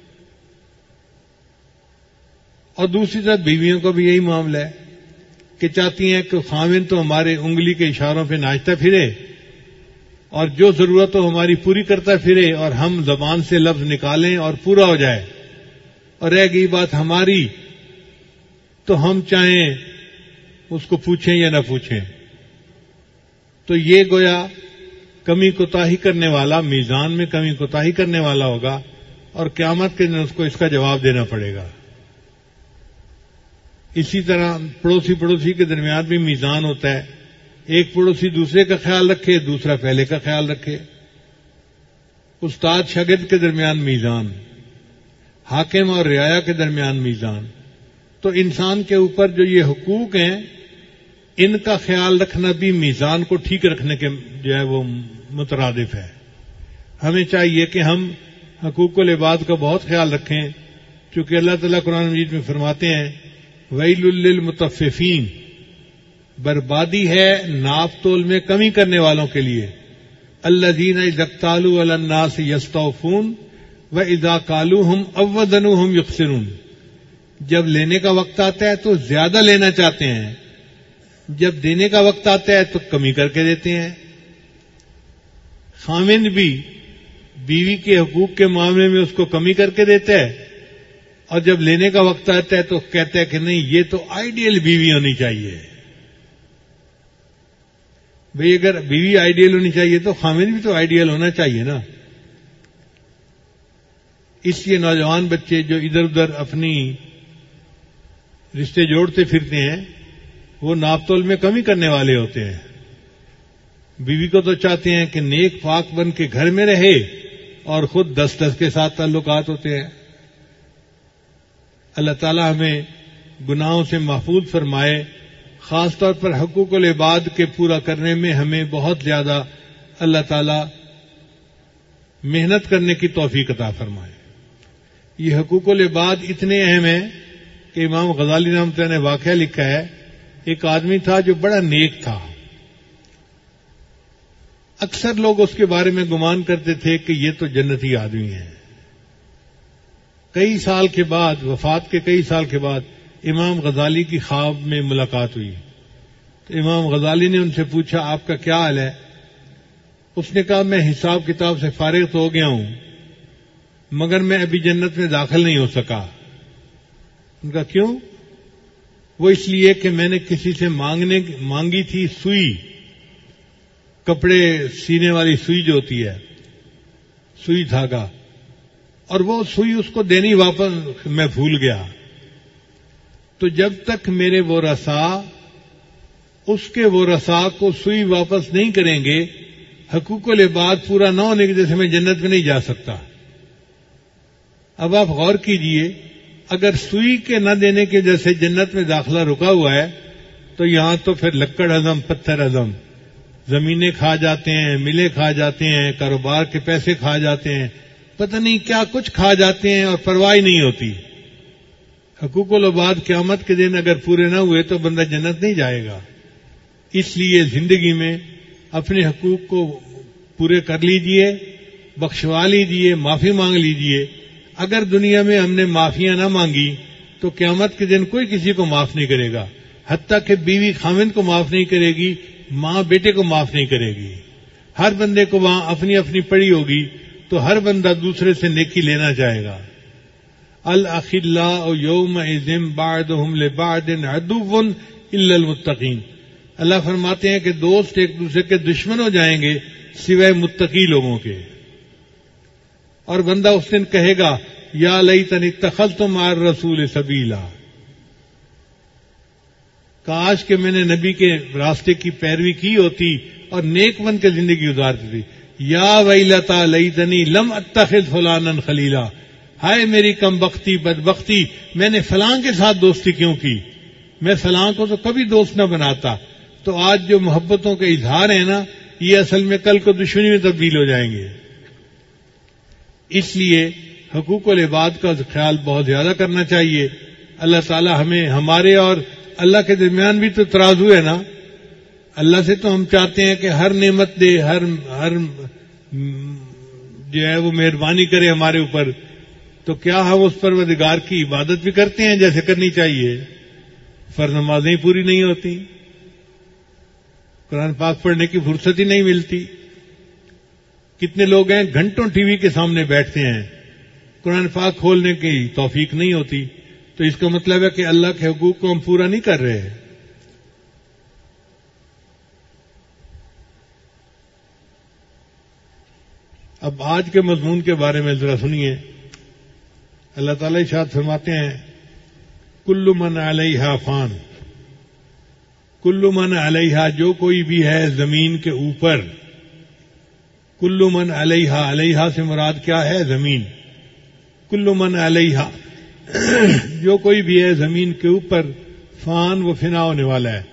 اور دوسری طرف بیویوں کا بھی یہی معاملہ ہے کہ چاہتی ہیں کہ خاوند تو ہمارے انگلی کے اشاروں پہ ناچتا پھرے اور جو ضرورت ہو ہماری پوری کرتا پھرے اور ہم زبان سے لفظ نکالیں اور پورا ہو جائے. اور رہ گئی بات ہماری تو ہم چاہیں اس کو پوچھیں یا نہ پوچھیں. تو یہ گویا کمی کوتاہی کرنے والا میزان میں کمی کوتاہی کرنے والا ہوگا اور قیامت کے دن اس کو اس کا جواب دینا پڑے گا. اسی طرح پڑوسی کے درمیان بھی میزان ہوتا ہے. ایک پڑوسی دوسرے کا خیال رکھے، دوسرا پہلے کا خیال رکھے. استاد شاگرد کے درمیان میزان، حاکم اور رعایا کے درمیان میزان. تو انسان کے اوپر جو یہ حقوق ہیں ان کا خیال رکھنا بھی میزان کو ٹھیک رکھنے کے جو ہے وہ مترادف ہے. ہمیں چاہیے کہ ہم حقوق العباد کا بہت خیال رکھیں، چونکہ اللہ تعالیٰ قرآن مجید میں فرماتے ہیں ویل للمطففین، بربادی ہے ناپ تول میں کمی کرنے والوں کے لیے، الذین اذا اکتالوا علی الناس یستوفون واذا کالوہم او وزنوہم یخسرون، جب لینے کا وقت آتا ہے تو زیادہ لینا چاہتے ہیں، جب دینے کا وقت آتا ہے تو کمی کر کے دیتے ہیں۔ خاوند بھی بیوی کے حقوق کے معاملے میں اس کو کمی کر کے دیتا ہے، اور جب لینے کا وقت آتا ہے تو کہتا ہے کہ نہیں یہ تو آئیڈیل بیوی ہونی چاہیے۔ بھئی اگر بیوی آئیڈیل ہونی چاہیے تو خاوند بھی تو آئیڈیل ہونا چاہیے نا۔ اس لیے نوجوان بچے جو ادھر ادھر اپنی رشتے جوڑتے پھرتے ہیں وہ ناپ تول میں کمی کرنے والے ہوتے ہیں۔ بیوی کو تو چاہتے ہیں کہ نیک پاک بن کے گھر میں رہے اور خود 10 کے ساتھ تعلقات ہوتے ہیں۔ اللہ تعالی ہمیں گناہوں سے محفوظ فرمائے، خاص طور پر حقوق العباد کے پورا کرنے میں ہمیں بہت زیادہ اللہ تعالی محنت کرنے کی توفیق عطا فرمائے۔ یہ حقوق العباد اتنے اہم ہیں کہ امام غزالی رحمۃ اللہ نے واقعہ لکھا ہے، ایک آدمی تھا جو بڑا نیک تھا، اکثر لوگ اس کے بارے میں گمان کرتے تھے کہ یہ تو جنتی آدمی ہے۔ کئی سال کے بعد، وفات کے کئی سال کے بعد امام غزالی کی خواب میں ملاقات ہوئی تو امام غزالی نے ان سے پوچھا آپ کا کیا حال ہے؟ اس نے کہا میں حساب کتاب سے فارغ تو ہو گیا ہوں مگر میں ابھی جنت میں داخل نہیں ہو سکا۔ ان کا کیوں؟ وہ اس لیے کہ میں نے کسی سے مانگی تھی سوئی، کپڑے سینے والی سوئی جو ہوتی ہے، سوئی دھاگا، اور وہ سوئی اس کو دینی واپس میں بھول گیا۔ تو جب تک میرے ورثاء اس کے ورثاء کو سوئی واپس نہیں کریں گے، حقوق العباد پورا نہ ہونے کی وجہ سے میں جنت میں نہیں جا سکتا۔ اب آپ غور کیجئے، اگر سوئی کے نہ دینے کی وجہ سے جنت میں داخلہ رکا ہوا ہے تو یہاں تو پھر لکڑ ہضم، پتھر ہضم، زمینیں کھا جاتے ہیں، ملیں کھا جاتے ہیں، کاروبار کے پیسے کھا جاتے ہیں، پتہ نہیں کیا کچھ کھا جاتے ہیں اور پرواہ نہیں ہوتی۔ حقوق العباد قیامت کے دن اگر پورے نہ ہوئے تو بندہ جنت نہیں جائے گا۔ اس لیے زندگی میں اپنے حقوق کو پورے کر لیجئے، بخشوا لیجئے، معافی مانگ لیجئے۔ اگر دنیا میں ہم نے معافیاں نہ مانگی تو قیامت کے دن کوئی کسی کو معاف نہیں کرے گا، حتیٰ کہ بیوی خاوند کو معاف نہیں کرے گی، ماں بیٹے کو معاف نہیں کرے گی۔ ہر بندے کو وہاں اپنی اپنی پڑی ہوگی تو ہر بندہ دوسرے سے نیکی لینا چاہے گا۔ الاخلاء یومئذ بعضهم لبعض عدو الا المتقین، اللہ فرماتے ہیں کہ دوست ایک دوسرے کے دشمن ہو جائیں گے سوائے متقی لوگوں کے۔ اور بندہ اس دن کہے گا یا لیتنی اتخذت مع الرسول سبیلا، کاش کہ میں نے نبی کے راستے کی پیروی کی ہوتی اور نیک بن کے زندگی گزارتی تھی۔ یا ویلتا لیتنی لم اتخذ فلانا خلیلا، ہائے میری کم بختی بدبختی، میں نے فلاں کے ساتھ دوستی کیوں کی، میں فلاں کو تو کبھی دوست نہ بناتا۔ تو آج جو محبتوں کے اظہار ہیں نا، یہ اصل میں کل کو دشمنی میں تبدیل ہو جائیں گے۔ اس لیے حقوق العباد کا خیال بہت زیادہ کرنا چاہیے۔ اللہ تعالی ہمیں، ہمارے اور اللہ کے درمیان بھی تو ترازو ہے نا، اللہ سے تو ہم چاہتے ہیں کہ ہر نعمت دے، ہر جو ہے وہ مہربانی کرے ہمارے اوپر، تو کیا ہم اس پروردگار کی عبادت بھی کرتے ہیں جیسے کرنی چاہیے؟ فرض نمازیں پوری نہیں ہوتی، قرآن پاک پڑھنے کی فرصت ہی نہیں ملتی۔ کتنے لوگ ہیں گھنٹوں ٹی وی کے سامنے بیٹھتے ہیں، قرآن پاک کھولنے کی توفیق نہیں ہوتی، تو اس کا مطلب ہے کہ اللہ کے حقوق کو ہم پورا نہیں کر رہے۔ اب آج کے مضمون کے بارے میں ذرا سنیے۔ اللہ تعالی ارشاد فرماتے ہیں کل من علیہا فان، کل من علیہا، جو کوئی بھی ہے زمین کے اوپر، کل من علیہا، علیہا سے مراد کیا ہے؟ زمین۔ کل من علیہا، جو کوئی بھی ہے زمین کے اوپر، فان، وہ فنا ہونے والا ہے۔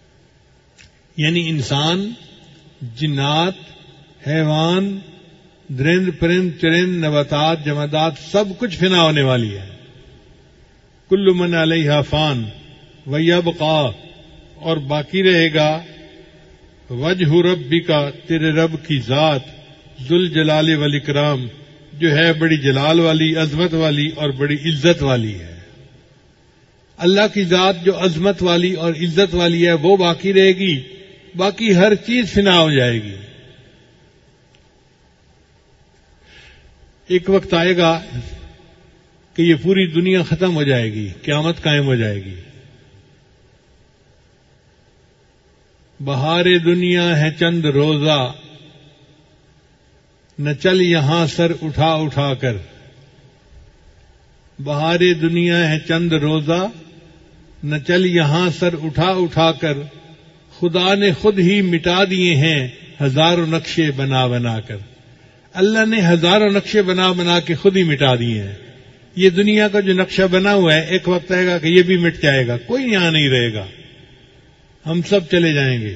یعنی انسان، جنات، حیوان، درند پرند چرند نباتات جمادات سب کچھ فنا ہونے والی ہے. کل من علیہا فان ویبقا، اور باقی رہے گا وجہ ربک، تیرے رب کی ذات، ذوالجلال والاکرام، جو ہے بڑی جلال والی، عظمت والی اور بڑی عزت والی ہے. اللہ کی ذات جو عظمت والی اور عزت والی ہے وہ باقی رہے گی، باقی ہر چیز فنا ہو جائے گی. ایک وقت آئے گا کہ یہ پوری دنیا ختم ہو جائے گی، قیامت قائم ہو جائے گی. بہار دنیا ہے چند روزہ، نہ چل یہاں سر اٹھا اٹھا کر. بہار دنیا ہے چند روزہ، نہ چل یہاں سر اٹھا اٹھا کر. خدا نے خود ہی مٹا دیے ہیں ہزاروں نقشے بنا بنا کر. اللہ نے ہزاروں نقشے بنا بنا کے خود ہی مٹا دیے ہیں. یہ دنیا کا جو نقشہ بنا ہوا ہے ایک وقت آئے گا کہ یہ بھی مٹ جائے گا، کوئی یہاں نہیں رہے گا، ہم سب چلے جائیں گے.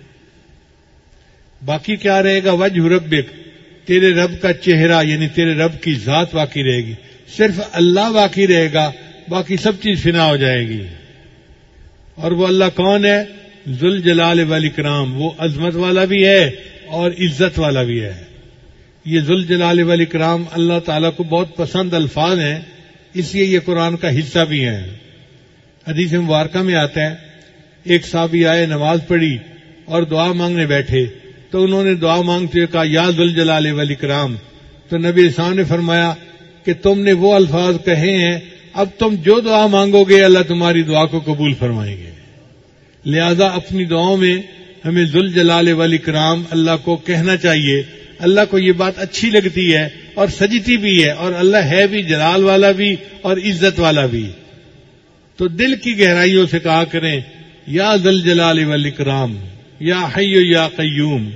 باقی کیا رہے گا؟ وجہ ربک، تیرے رب کا چہرہ یعنی تیرے رب کی ذات باقی رہے گی. صرف اللہ باقی رہے گا، باقی سب چیز فنا ہو جائے گی. اور وہ اللہ کون ہے؟ ذوالجلال والاکرام، وہ عظمت والا بھی ہے اور عزت والا بھی ہے. یہ ذوالجلال والاکرام اللہ تعالیٰ کو بہت پسند الفاظ ہیں، اس لیے یہ قرآن کا حصہ بھی ہیں. حدیث مبارکہ میں آتا ہے ایک صحابی آئے، نماز پڑھی اور دعا مانگنے بیٹھے تو انہوں نے دعا مانگتے ہوئے کہا یا ذوالجلال والاکرام. تو نبی اسلام نے فرمایا کہ تم نے وہ الفاظ کہے ہیں، اب تم جو دعا مانگو گے اللہ تمہاری دعا کو قبول فرمائیں گے. لہذا اپنی دعاؤں میں ہمیں ذوالجلال والاکرام اللہ کو کہنا چاہیے. اللہ کو یہ بات اچھی لگتی ہے اور سجتی بھی ہے، اور اللہ ہے بھی جلال والا بھی اور عزت والا بھی. تو دل کی گہرائیوں سے کہا کریں یا ذوالجلال والاکرام، یا حی یا قیوم،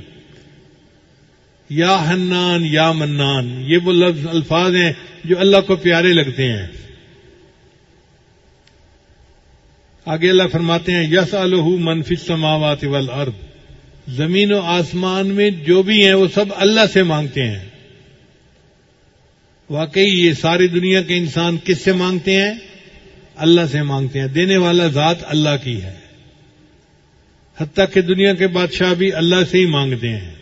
یا حنان یا منان. یہ وہ لفظ الفاظ ہیں جو اللہ کو پیارے لگتے ہیں. آگے اللہ فرماتے ہیں یسألہ من فی السماوات والارض، زمین و آسمان میں جو بھی ہیں وہ سب اللہ سے مانگتے ہیں. واقعی یہ ساری دنیا کے انسان کس سے مانگتے ہیں؟ اللہ سے مانگتے ہیں. دینے والا ذات اللہ کی ہے، حتیٰ کہ دنیا کے بادشاہ بھی اللہ سے ہی مانگتے ہیں.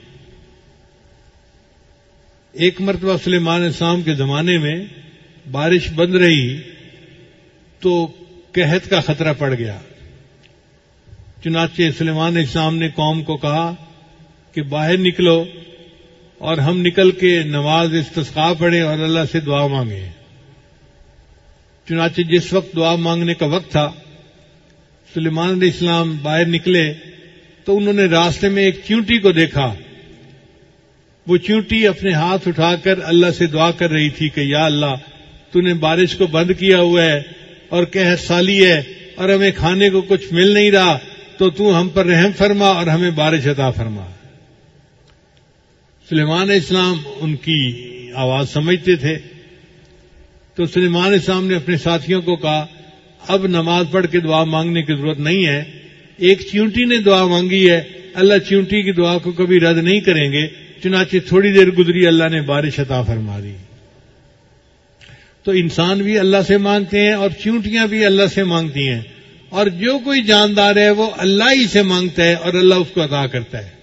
ایک مرتبہ سلیمان علیہ السلام کے زمانے میں بارش بند رہی تو قحط کا خطرہ پڑ گیا. چنانچہ سلیمان علیہ السلام نے قوم کو کہا کہ باہر نکلو اور ہم نکل کے نماز استسقاء پڑھیں اور اللہ سے دعا مانگیں. چنانچہ جس وقت دعا مانگنے کا وقت تھا سلیمان علیہ السلام باہر نکلے تو انہوں نے راستے میں ایک چیونٹی کو دیکھا. وہ چیونٹی اپنے ہاتھ اٹھا کر اللہ سے دعا کر رہی تھی کہ یا اللہ تو نے بارش کو بند کیا ہوا ہے اور قحط سالی ہے اور ہمیں کھانے کو کچھ مل نہیں رہا، تو ہم پر رحم فرما اور ہمیں بارش عطا فرما. سلیمان علیہ السلام ان کی آواز سمجھتے تھے تو سلیمان علیہ السلام نے اپنے ساتھیوں کو کہا اب نماز پڑھ کے دعا مانگنے کی ضرورت نہیں ہے. ایک چیونٹی نے دعا مانگی ہے، اللہ چیونٹی کی دعا کو کبھی رد نہیں کریں گے. چنانچہ تھوڑی دیر گزری اللہ نے بارش عطا فرما دی. تو انسان بھی اللہ سے مانگتے ہیں اور چیونٹیاں بھی اللہ سے مانگتی ہیں، اور جو کوئی جاندار ہے وہ اللہ ہی سے مانگتا ہے اور اللہ اس کو عطا کرتا ہے.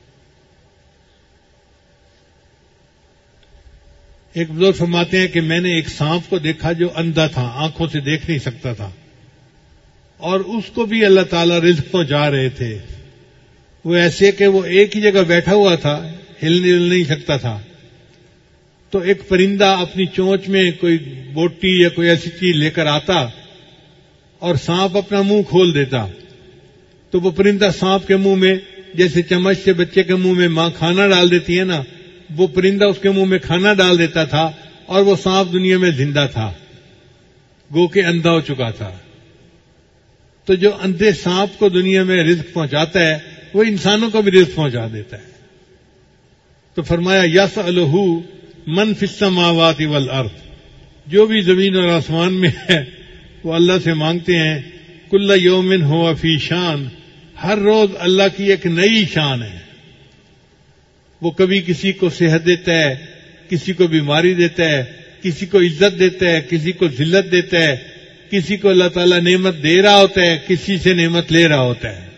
ایک بزرگ فرماتے ہیں کہ میں نے ایک سانپ کو دیکھا جو اندھا تھا، آنکھوں سے دیکھ نہیں سکتا تھا، اور اس کو بھی اللہ تعالیٰ رزق پہنچا رہے تھے. وہ ایسے کہ وہ ایک ہی جگہ بیٹھا ہوا تھا، ہل نہیں سکتا تھا. تو ایک پرندہ اپنی چونچ میں کوئی بوٹی یا کوئی ایسی چیز لے کر آتا اور سانپ اپنا منہ کھول دیتا. تو وہ پرندہ سانپ کے منہ میں جیسے چمچ سے بچے کے منہ میں ماں کھانا ڈال دیتی ہے نا، وہ پرندہ اس کے منہ میں کھانا ڈال دیتا تھا اور وہ سانپ دنیا میں زندہ تھا، گو کہ اندھا ہو چکا تھا. تو جو اندھے سانپ کو دنیا میں رزق پہنچاتا ہے وہ انسانوں کو بھی رزق پہنچا دیتا ہے. تو فرمایا یسألہ من فی السماوات والارض، جو بھی زمین اور آسمان میں ہے وہ اللہ سے مانگتے ہیں. کل یوم ہوا فی شان، ہر روز اللہ کی ایک نئی شان ہے. وہ کبھی کسی کو صحت دیتا ہے، کسی کو بیماری دیتا ہے، کسی کو عزت دیتا ہے، کسی کو ذلت دیتا ہے، کسی کو اللہ تعالیٰ نعمت دے رہا ہوتا ہے، کسی سے نعمت لے رہا ہوتا ہے۔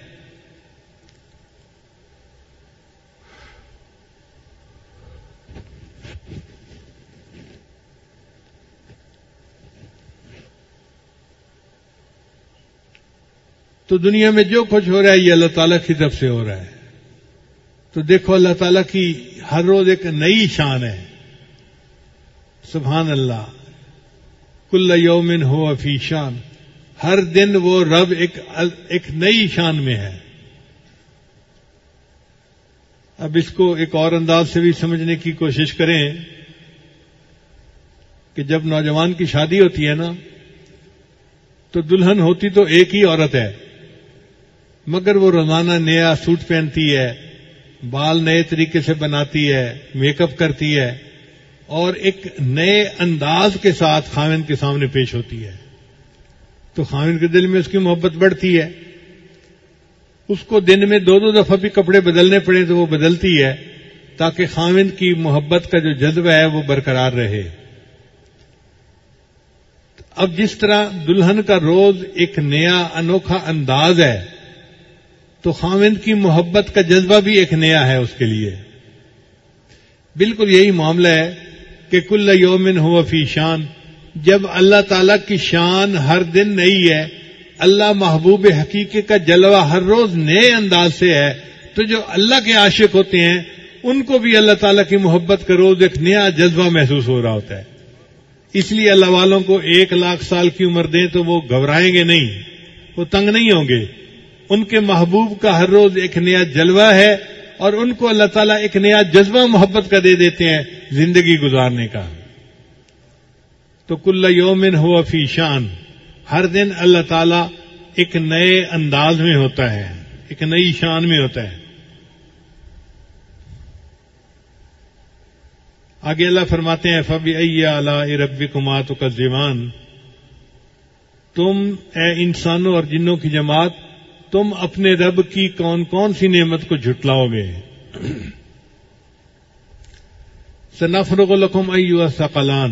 تو دنیا میں جو کچھ ہو رہا ہے یہ اللہ تعالیٰ کی طرف سے ہو رہا ہے۔ تو دیکھو اللہ تعالیٰ کی ہر روز ایک نئی شان ہے، سبحان اللہ، کل یوم ہو فی شان، ہر دن وہ رب ایک نئی شان میں ہے۔ اب اس کو ایک اور انداز سے بھی سمجھنے کی کوشش کریں کہ جب نوجوان کی شادی ہوتی ہے نا تو دلہن ہوتی تو ایک ہی عورت ہے، مگر وہ روزانہ نیا سوٹ پہنتی ہے، بال نئے طریقے سے بناتی ہے، میک اپ کرتی ہے، اور ایک نئے انداز کے ساتھ خاوند کے سامنے پیش ہوتی ہے۔ تو خاوند کے دل میں اس کی محبت بڑھتی ہے، اس کو دن میں 2 دفعہ بھی کپڑے بدلنے پڑے تو وہ بدلتی ہے تاکہ خاوند کی محبت کا جو جذبہ ہے وہ برقرار رہے۔ اب جس طرح دلہن کا روز ایک نیا انوکھا انداز ہے تو خاوند کی محبت کا جذبہ بھی ایک نیا ہے اس کے لیے۔ بالکل یہی معاملہ ہے کہ کل یومن ہوا فی شان، جب اللہ تعالیٰ کی شان ہر دن نئی ہے، اللہ محبوب حقیقی کا جلوہ ہر روز نئے انداز سے ہے، تو جو اللہ کے عاشق ہوتے ہیں ان کو بھی اللہ تعالیٰ کی محبت کا روز ایک نیا جذبہ محسوس ہو رہا ہوتا ہے۔ اس لیے اللہ والوں کو 1,00,000 سال کی عمر دیں تو وہ گھبرائیں گے نہیں، وہ تنگ نہیں ہوں گے۔ ان کے محبوب کا ہر روز ایک نیا جلوہ ہے اور ان کو اللہ تعالیٰ ایک نیا جذبہ محبت کا دے دیتے ہیں زندگی گزارنے کا۔ تو کل یومن ہوا فی شان، ہر دن اللہ تعالیٰ ایک نئے انداز میں ہوتا ہے، ایک نئی شان میں ہوتا ہے۔ آگے اللہ فرماتے ہیں فَبِأَيِّ آلَاءِ رَبِّكُمَا تُكَذِّبَانِ، تم اے انسانوں اور جنوں کی جماعت، تم اپنے رب کی کون کون سی نعمت کو جھٹلاؤ گے؟ سَنَفْرُغُ لَكُمْ أَيُّهَا الثَّقَلَانِ،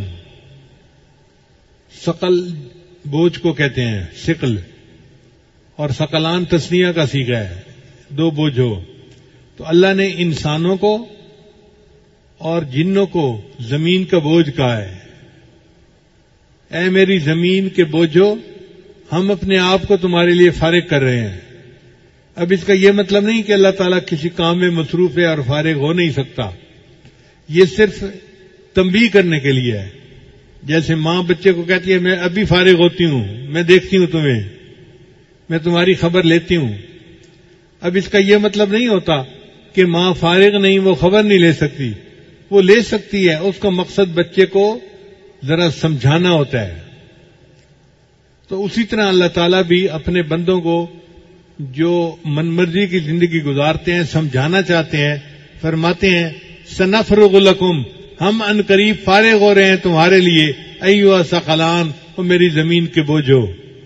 ثقل بوجھ کو کہتے ہیں، ثقل، اور ثقلان تثنیہ کا صیغہ ہے، 2 بوجھ ہو۔ تو اللہ نے انسانوں کو اور جنوں کو زمین کا بوجھ کہا ہے۔ اے میری زمین کے بوجھو، ہم اپنے آپ کو تمہارے لیے فارغ کر رہے ہیں۔ اب اس کا یہ مطلب نہیں کہ اللہ تعالیٰ کسی کام میں مصروف ہے اور فارغ ہو نہیں سکتا، یہ صرف تنبیہ کرنے کے لیے ہے۔ جیسے ماں بچے کو کہتی ہے میں ابھی فارغ ہوتی ہوں، میں دیکھتی ہوں تمہیں، میں تمہاری خبر لیتی ہوں۔ اب اس کا یہ مطلب نہیں ہوتا کہ ماں فارغ نہیں، وہ خبر نہیں لے سکتی، وہ لے سکتی ہے، اس کا مقصد بچے کو ذرا سمجھانا ہوتا ہے۔ تو اسی طرح اللہ تعالیٰ بھی اپنے بندوں کو جو من مرضی کی زندگی گزارتے ہیں سمجھانا چاہتے ہیں، فرماتے ہیں سنفرغ لکم، ہم ان قریب فارغ ہو رہے ہیں تمہارے لیے، ایھا ثقلان، وہ میری زمین کے بوجھو،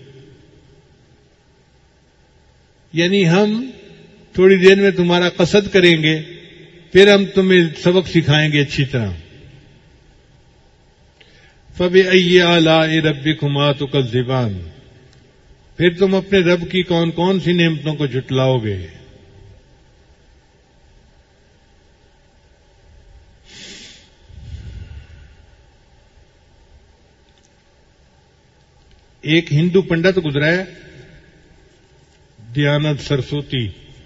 یعنی ہم تھوڑی دیر میں تمہارا قصد کریں گے، پھر ہم تمہیں سبق سکھائیں گے اچھی طرح۔ فَبِأَيِّ آلَاءِ رَبِّكُمَا تُكَذِّبَانِ، پھر تم اپنے رب کی کون کون سی نعمتوں کو جھٹلاؤ گے؟ ایک ہندو پنڈت گزرا ہے، دیانت سرسوتی،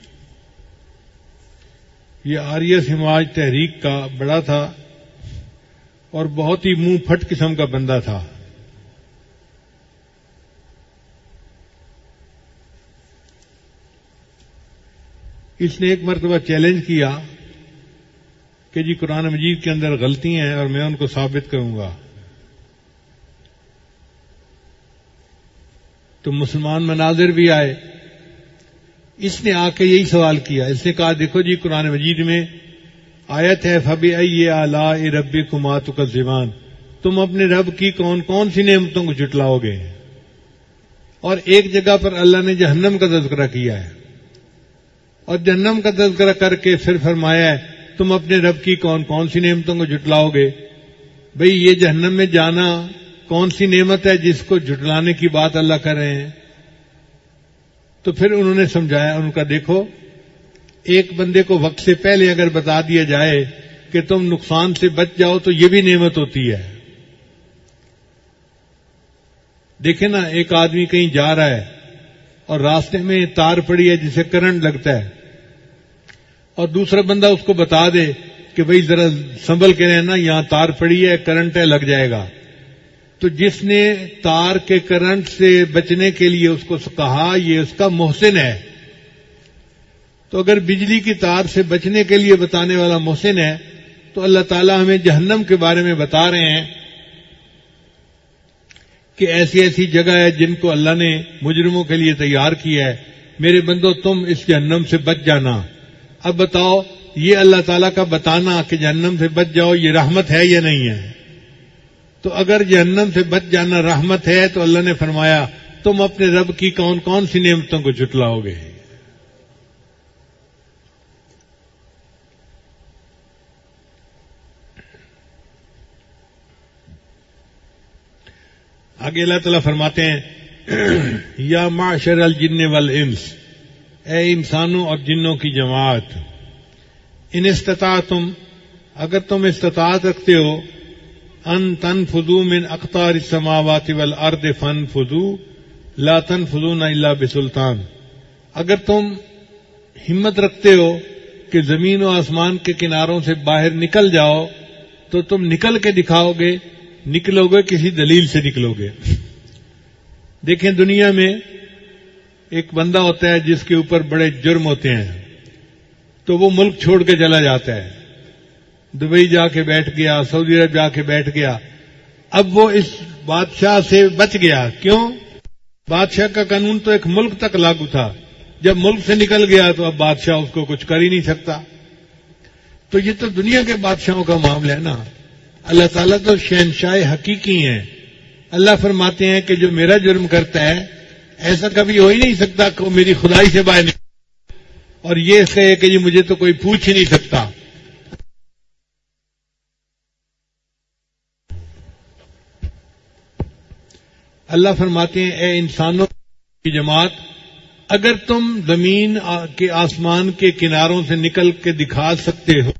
یہ آریہ سماج تحریک کا بڑا تھا اور بہت ہی منہ پھٹ قسم کا بندہ تھا۔ اس نے ایک مرتبہ چیلنج کیا کہ جی قرآن مجید کے اندر غلطی ہیں اور میں ان کو ثابت کروں گا۔ تو مسلمان مناظر بھی آئے، اس نے آ کے یہی سوال کیا، اس نے کہا دیکھو جی قرآن مجید میں آیت ہے فَبِأَيِّ آلَاءِ رَبِّكُمَا تُكَذِّبَانِ، تم اپنے رب کی کون کون سی نعمتوں کو جھٹلاؤ گے؟ اور ایک جگہ پر اللہ نے جہنم کا تذکرہ کیا ہے، اور جہنم کا تذکرہ کر کے پھر فرمایا ہے تم اپنے رب کی کون کون سی نعمتوں کو جھٹلاؤ گے؟ بھئی یہ جہنم میں جانا کون سی نعمت ہے جس کو جھٹلانے کی بات اللہ کر رہے ہیں؟ تو پھر انہوں نے سمجھایا، ان کا دیکھو ایک بندے کو وقت سے پہلے اگر بتا دیا جائے کہ تم نقصان سے بچ جاؤ تو یہ بھی نعمت ہوتی ہے۔ دیکھیں نا، ایک آدمی کہیں جا رہا ہے اور راستے میں تار پڑی ہے جسے کرنٹ لگتا ہے، اور دوسرا بندہ اس کو بتا دے کہ بھئی ذرا سنبھل کے رہنا، یہاں تار پڑی ہے، کرنٹ ہے، لگ جائے گا، تو جس نے تار کے کرنٹ سے بچنے کے لیے اس کو کہا یہ اس کا محسن ہے۔ تو اگر بجلی کی تار سے بچنے کے لیے بتانے والا محسن ہے تو اللہ تعالیٰ ہمیں جہنم کے بارے میں بتا رہے ہیں کہ ایسی ایسی جگہ ہے جن کو اللہ نے مجرموں کے لیے تیار کیا ہے، میرے بندو تم اس جہنم سے بچ جانا۔ اب بتاؤ یہ اللہ تعالیٰ کا بتانا کہ جہنم سے بچ جاؤ یہ رحمت ہے یا نہیں ہے؟ تو اگر جہنم سے بچ جانا رحمت ہے تو اللہ نے فرمایا تم اپنے رب کی کون کون سی نعمتوں کو جھٹلاؤ گے؟ آگے اللہ تعالیٰ فرماتے ہیں یا معشر الجن والانس، اے انسانوں اور جنوں کی جماعت، ان استطاعتم، اگر تم استطاعت رکھتے ہو، ان تنفذوا من اقطار السماوات والارض فانفذوا لا تنفذون الا بسلطان، اگر تم ہمت رکھتے ہو کہ زمین و آسمان کے کناروں سے باہر نکل جاؤ تو تم نکل کے دکھاؤ گے، نکلو گے کسی دلیل سے نکلو گے۔ دیکھیں دنیا میں ایک بندہ ہوتا ہے جس کے اوپر بڑے جرم ہوتے ہیں تو وہ ملک چھوڑ کے چلا جاتا ہے، دبئی جا کے بیٹھ گیا، سعودی عرب جا کے بیٹھ گیا، اب وہ اس بادشاہ سے بچ گیا۔ کیوں؟ بادشاہ کا قانون تو ایک ملک تک لاگو تھا، جب ملک سے نکل گیا تو اب بادشاہ اس کو کچھ کر ہی نہیں سکتا۔ تو یہ تو دنیا کے بادشاہوں کا معاملہ ہے نا، اللہ تعالیٰ تو شہنشاہ حقیقی ہیں۔ اللہ فرماتے ہیں کہ جو میرا جرم کرتا ہے ایسا کبھی ہو ہی نہیں سکتا کہ وہ میری خدائی سے باہر نہیں، اور یہ کہے کہ جی مجھے تو کوئی پوچھ ہی نہیں سکتا۔ اللہ فرماتے ہیں اے انسانوں کی جماعت، اگر تم زمین کے آسمان کے کناروں سے نکل کے دکھا سکتے ہو،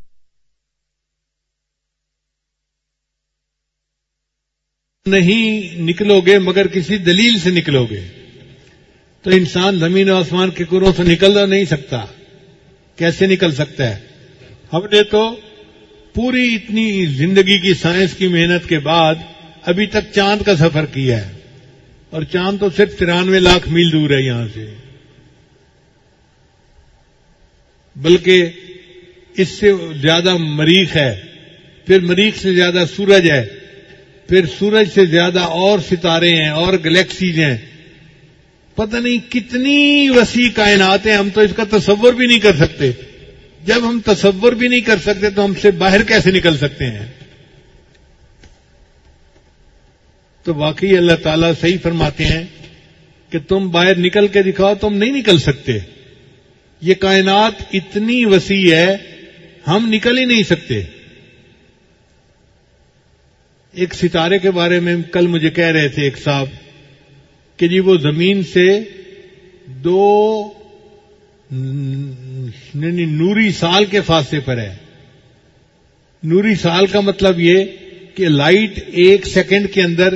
نہیں نکلو گے مگر کسی دلیل سے نکلو گے، تو انسان زمین و آسمان کے کناروں سے نکل نہیں سکتا۔ کیسے نکل سکتا ہے؟ ہم نے تو پوری اتنی زندگی کی سائنس کی محنت کے بعد ابھی تک چاند کا سفر کیا ہے، اور چاند تو صرف 93 لاکھ میل دور ہے یہاں سے، بلکہ اس سے زیادہ مریخ ہے، پھر مریخ سے زیادہ سورج ہے، پھر سورج سے زیادہ اور ستارے ہیں اور گلیکسیز ہیں، پتہ نہیں کتنی وسیع کائنات ہیں، ہم تو اس کا تصور بھی نہیں کر سکتے۔ جب ہم تصور بھی نہیں کر سکتے تو ہم سے باہر کیسے نکل سکتے ہیں؟ تو واقعی اللہ تعالیٰ صحیح فرماتے ہیں کہ تم باہر نکل کے دکھاؤ، تم نہیں نکل سکتے۔ یہ کائنات اتنی وسیع ہے ہم نکل ہی نہیں سکتے۔ ایک ستارے کے بارے میں کل مجھے کہہ رہے تھے ایک صاحب کہ جی وہ زمین سے 2 نوری سال کے فاصلے پر ہے۔ نوری سال کا مطلب یہ کہ لائٹ 1 سیکنڈ کے اندر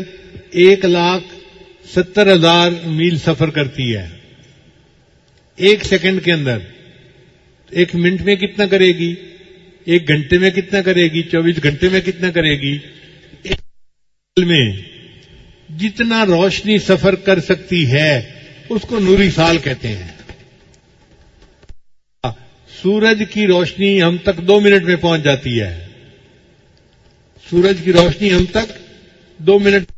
1,70,000 میل سفر کرتی ہے، 1 سیکنڈ کے اندر۔ 1 منٹ میں کتنا کرے گی؟ 1 گھنٹے میں کتنا کرے گی؟ 24 گھنٹے میں کتنا کرے گی؟ میں جتنا روشنی سفر کر سکتی ہے اس کو نوری سال کہتے ہیں۔ سورج کی روشنی ہم تک 2 منٹ میں پہنچ جاتی ہے، سورج کی روشنی ہم تک 2 منٹ،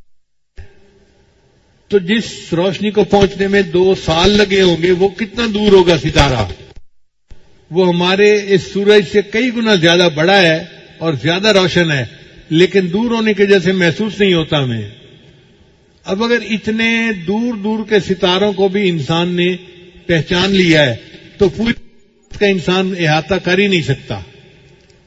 تو جس روشنی کو پہنچنے میں 2 سال لگے ہوں گے وہ کتنا دور ہوگا ستارہ؟ وہ ہمارے اس سورج سے کئی گنا زیادہ بڑا ہے اور زیادہ روشن ہے، لیکن دور ہونے کے جیسے محسوس نہیں ہوتا ہمیں۔ اب اگر اتنے دور دور کے ستاروں کو بھی انسان نے پہچان لیا ہے تو پوری کا انسان احاطہ کر ہی نہیں سکتا۔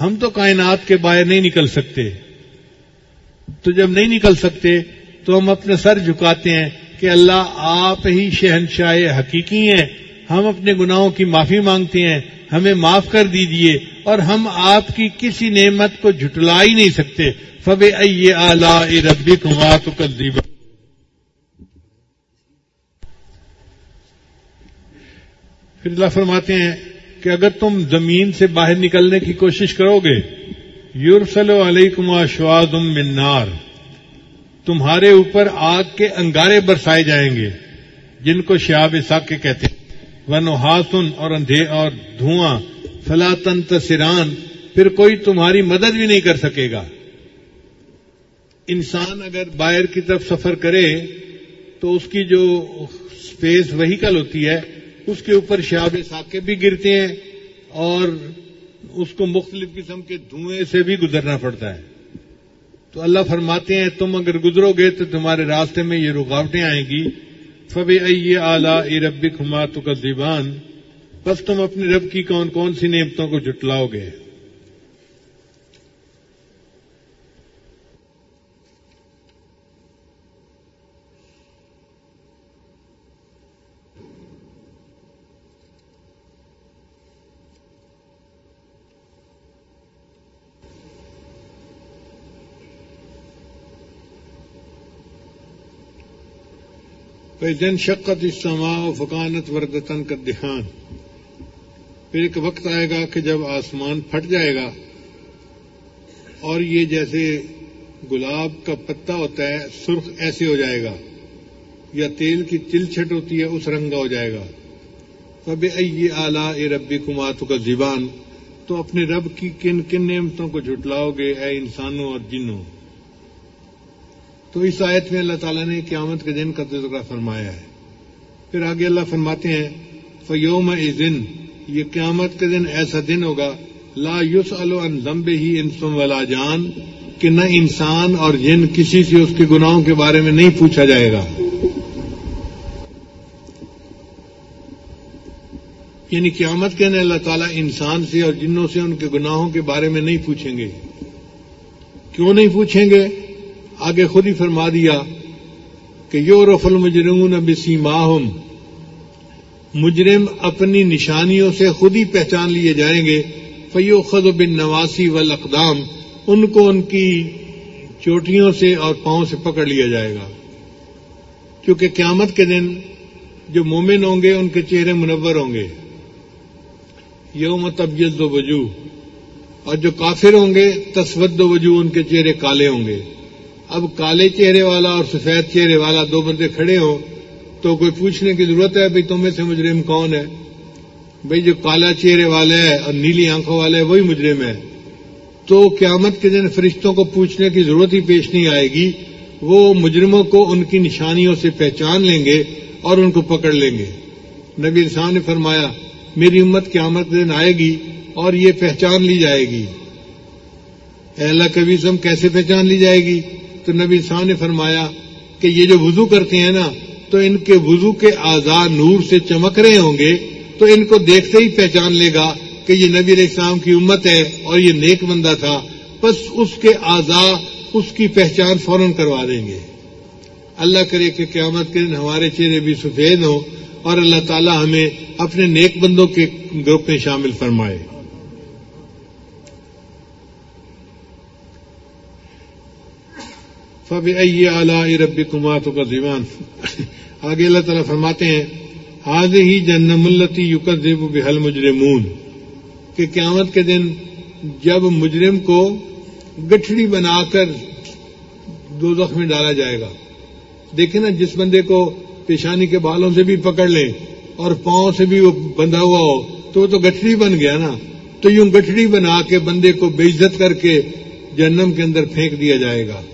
ہم تو کائنات کے باہر نہیں نکل سکتے، تو جب نہیں نکل سکتے تو ہم اپنے سر جھکاتے ہیں کہ اللہ آپ ہی شہنشاہ حقیقی ہیں، ہم اپنے گناہوں کی معافی مانگتے ہیں، ہمیں معاف کر دیجئے، اور ہم آپ کی کسی نعمت کو جھٹلا ہی نہیں سکتے۔ فَبِأَيِّ آلَاءِ رَبِّكُمَا تُكَذِّبَانِ۔ پھر اللہ فرماتے ہیں کہ اگر تم زمین سے باہر نکلنے کی کوشش کرو گے، یرسل علیکم شواظ من نار، تمہارے اوپر آگ کے انگارے برسائے جائیں گے جن کو شہاب ثاقب کہتے ہیں، ونحاس اور دھواں، فلا تنتصران، پھر کوئی تمہاری مدد بھی نہیں کر سکے گا۔ انسان اگر باہر کی طرف سفر کرے تو اس کی جو اسپیس وہیکل ہوتی ہے اس کے اوپر شہاب ثاقب بھی گرتے ہیں اور اس کو مختلف قسم کے دھوئیں سے بھی گزرنا پڑتا ہے۔ تو اللہ فرماتے ہیں تم اگر گزرو گے تو تمہارے راستے میں یہ رکاوٹیں آئیں گی۔ فَبِأَيِّ آلَاءِ رَبِّكُمَا تُكَذِّبَانِ، بس تم اپنے رب کی کون کون سی نعمتوں کو جھٹلاؤ گے۔ فَإِذَا انشَقَّتِ السَّمَاءُ فَكَانَتْ وَرْدَةً كَالدِّهَانِ، پھر ایک وقت آئے گا کہ جب آسمان پھٹ جائے گا اور یہ جیسے گلاب کا پتا ہوتا ہے سرخ ایسے ہو جائے گا، یا تیل کی تلچھٹ ہوتی ہے اس رنگ کا ہو جائے گا۔ فَبِأَيِّ آلَاءِ رَبِّكُمَا تُكَذِّبَانِ، تو اپنے رب کی کن کن نعمتوں کو جھٹلاؤ گے اے انسانوں اور جنوں۔ تو اس آیت میں اللہ تعالیٰ نے قیامت کے دن کا تذکرہ فرمایا ہے۔ پھر آگے اللہ فرماتے ہیں فَيَوْمَئِذٍ، یہ قیامت کے دن ایسا دن ہوگا لا يُسْأَلُ عَنْ ذَنبِهِ انس ولا جان، کہ نہ انسان اور جن کسی سے اس کے گناہوں کے بارے میں نہیں پوچھا جائے گا۔ یعنی قیامت کے دن اللہ تعالیٰ انسان سے اور جنوں سے ان کے گناہوں کے بارے میں نہیں پوچھیں گے۔ کیوں نہیں پوچھیں گے؟ آگے خود ہی فرما دیا کہ یعرف المجرمون بسیماہم، مجرم اپنی نشانیوں سے خود ہی پہچان لیے جائیں گے۔ فیؤخذ بالنواصی والاقدام، ان کو ان کی چوٹیوں سے اور پاؤں سے پکڑ لیا جائے گا، کیونکہ قیامت کے دن جو مومن ہوں گے ان کے چہرے منور ہوں گے، یوم تبیض وجوہ، اور جو کافر ہوں گے تسود وجوہ، ان کے چہرے کالے ہوں گے۔ اب کالے چہرے والا اور سفید چہرے والا دو بندے کھڑے ہوں تو کوئی پوچھنے کی ضرورت ہے بھئی تم میں سے مجرم کون ہے؟ بھئی جو کالا چہرے والا ہے اور نیلی آنکھوں والا ہے وہی مجرم ہے۔ تو قیامت کے دن فرشتوں کو پوچھنے کی ضرورت ہی پیش نہیں آئے گی، وہ مجرموں کو ان کی نشانیوں سے پہچان لیں گے اور ان کو پکڑ لیں گے۔ نبی رسول نے فرمایا میری امت قیامت کے دن آئے گی اور یہ پہچان لی جائے گی۔ اے اللہ کے عزیز، کیسے پہچان لی جائے گی؟ تو نبی صاحب نے فرمایا کہ یہ جو وضو کرتے ہیں نا، تو ان کے وضو کے اعضاء نور سے چمک رہے ہوں گے، تو ان کو دیکھتے ہی پہچان لے گا کہ یہ نبی علیہ السلام کی امت ہے اور یہ نیک بندہ تھا، بس اس کے اعضاء اس کی پہچان فوراً کروا دیں گے۔ اللہ کرے کہ قیامت کے دن ہمارے چہرے بھی سفید ہوں اور اللہ تعالی ہمیں اپنے نیک بندوں کے گروپ میں شامل فرمائے۔ فَبِأَيِّ آلَاءِ رَبِّكُمَا تُكَذِّبَانِ، آگے اللہ تعالیٰ فرماتے ہیں هَذِهِ جَهَنَّمُ الَّتِي يُكَذِّبُ بِهَا الْمُجْرِمُونَ، کہ قیامت کے دن جب مجرم کو گٹھڑی بنا کر دوزخ میں ڈالا جائے گا۔ دیکھیں نا، جس بندے کو پیشانی کے بالوں سے بھی پکڑ لیں اور پاؤں سے بھی وہ بندھا ہوا ہو تو وہ تو گٹھڑی بن گیا نا۔ تو یوں گٹھڑی بنا کے بندے کو بے عزت کر کے جہنم کے اندر پھینک دیا جائے گا۔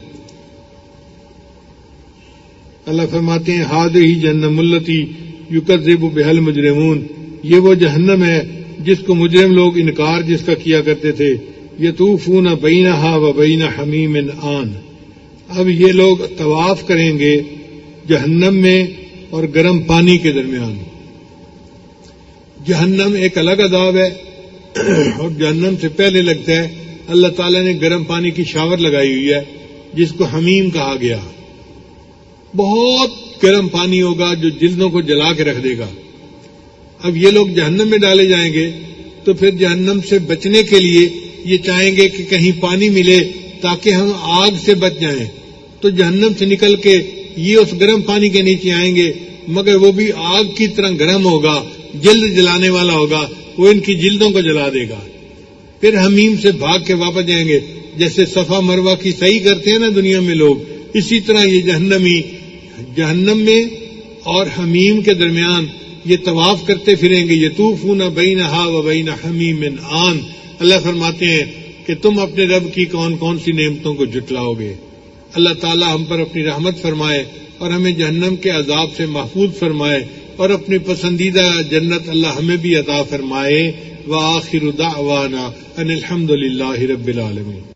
اللہ فرماتے ہیں ہذہ جہنم التی یکذب بها المجرمون، یہ وہ جہنم ہے جس کو مجرم لوگ انکار جس کا کیا کرتے تھے۔ یطوفون بینھا وبین حمیم آن، اب یہ لوگ طواف کریں گے جہنم میں اور گرم پانی کے درمیان۔ جہنم ایک الگ عذاب ہے اور جہنم سے پہلے لگتا ہے اللہ تعالیٰ نے گرم پانی کی شاور لگائی ہوئی ہے جس کو حمیم کہا گیا. بہت گرم پانی ہوگا جو جلدوں کو جلا کے رکھ دے گا. اب یہ لوگ جہنم میں ڈالے جائیں گے تو پھر جہنم سے بچنے کے لیے یہ چاہیں گے کہ کہیں پانی ملے تاکہ ہم آگ سے بچ جائیں. تو جہنم سے نکل کے یہ اس گرم پانی کے نیچے آئیں گے مگر وہ بھی آگ کی طرح گرم ہوگا, جلد جلانے والا ہوگا, وہ ان کی جلدوں کو جلا دے گا. پھر حمیم سے بھاگ کے واپس جائیں گے. جیسے صفا مروہ کی صحیح کرتے ہیں نا دنیا میں لوگ, اسی طرح یہ جہنم میں اور حمیم کے درمیان یہ طواف کرتے پھریں گے. یطوفون بینہا و بین حمیم آن. اللہ فرماتے ہیں کہ تم اپنے رب کی کون کون سی نعمتوں کو جھٹلاؤ گے. اللہ تعالی ہم پر اپنی رحمت فرمائے اور ہمیں جہنم کے عذاب سے محفوظ فرمائے اور اپنی پسندیدہ جنت اللہ ہمیں بھی عطا فرمائے. وآخر دعوانا ان الحمد للہ رب العالمین.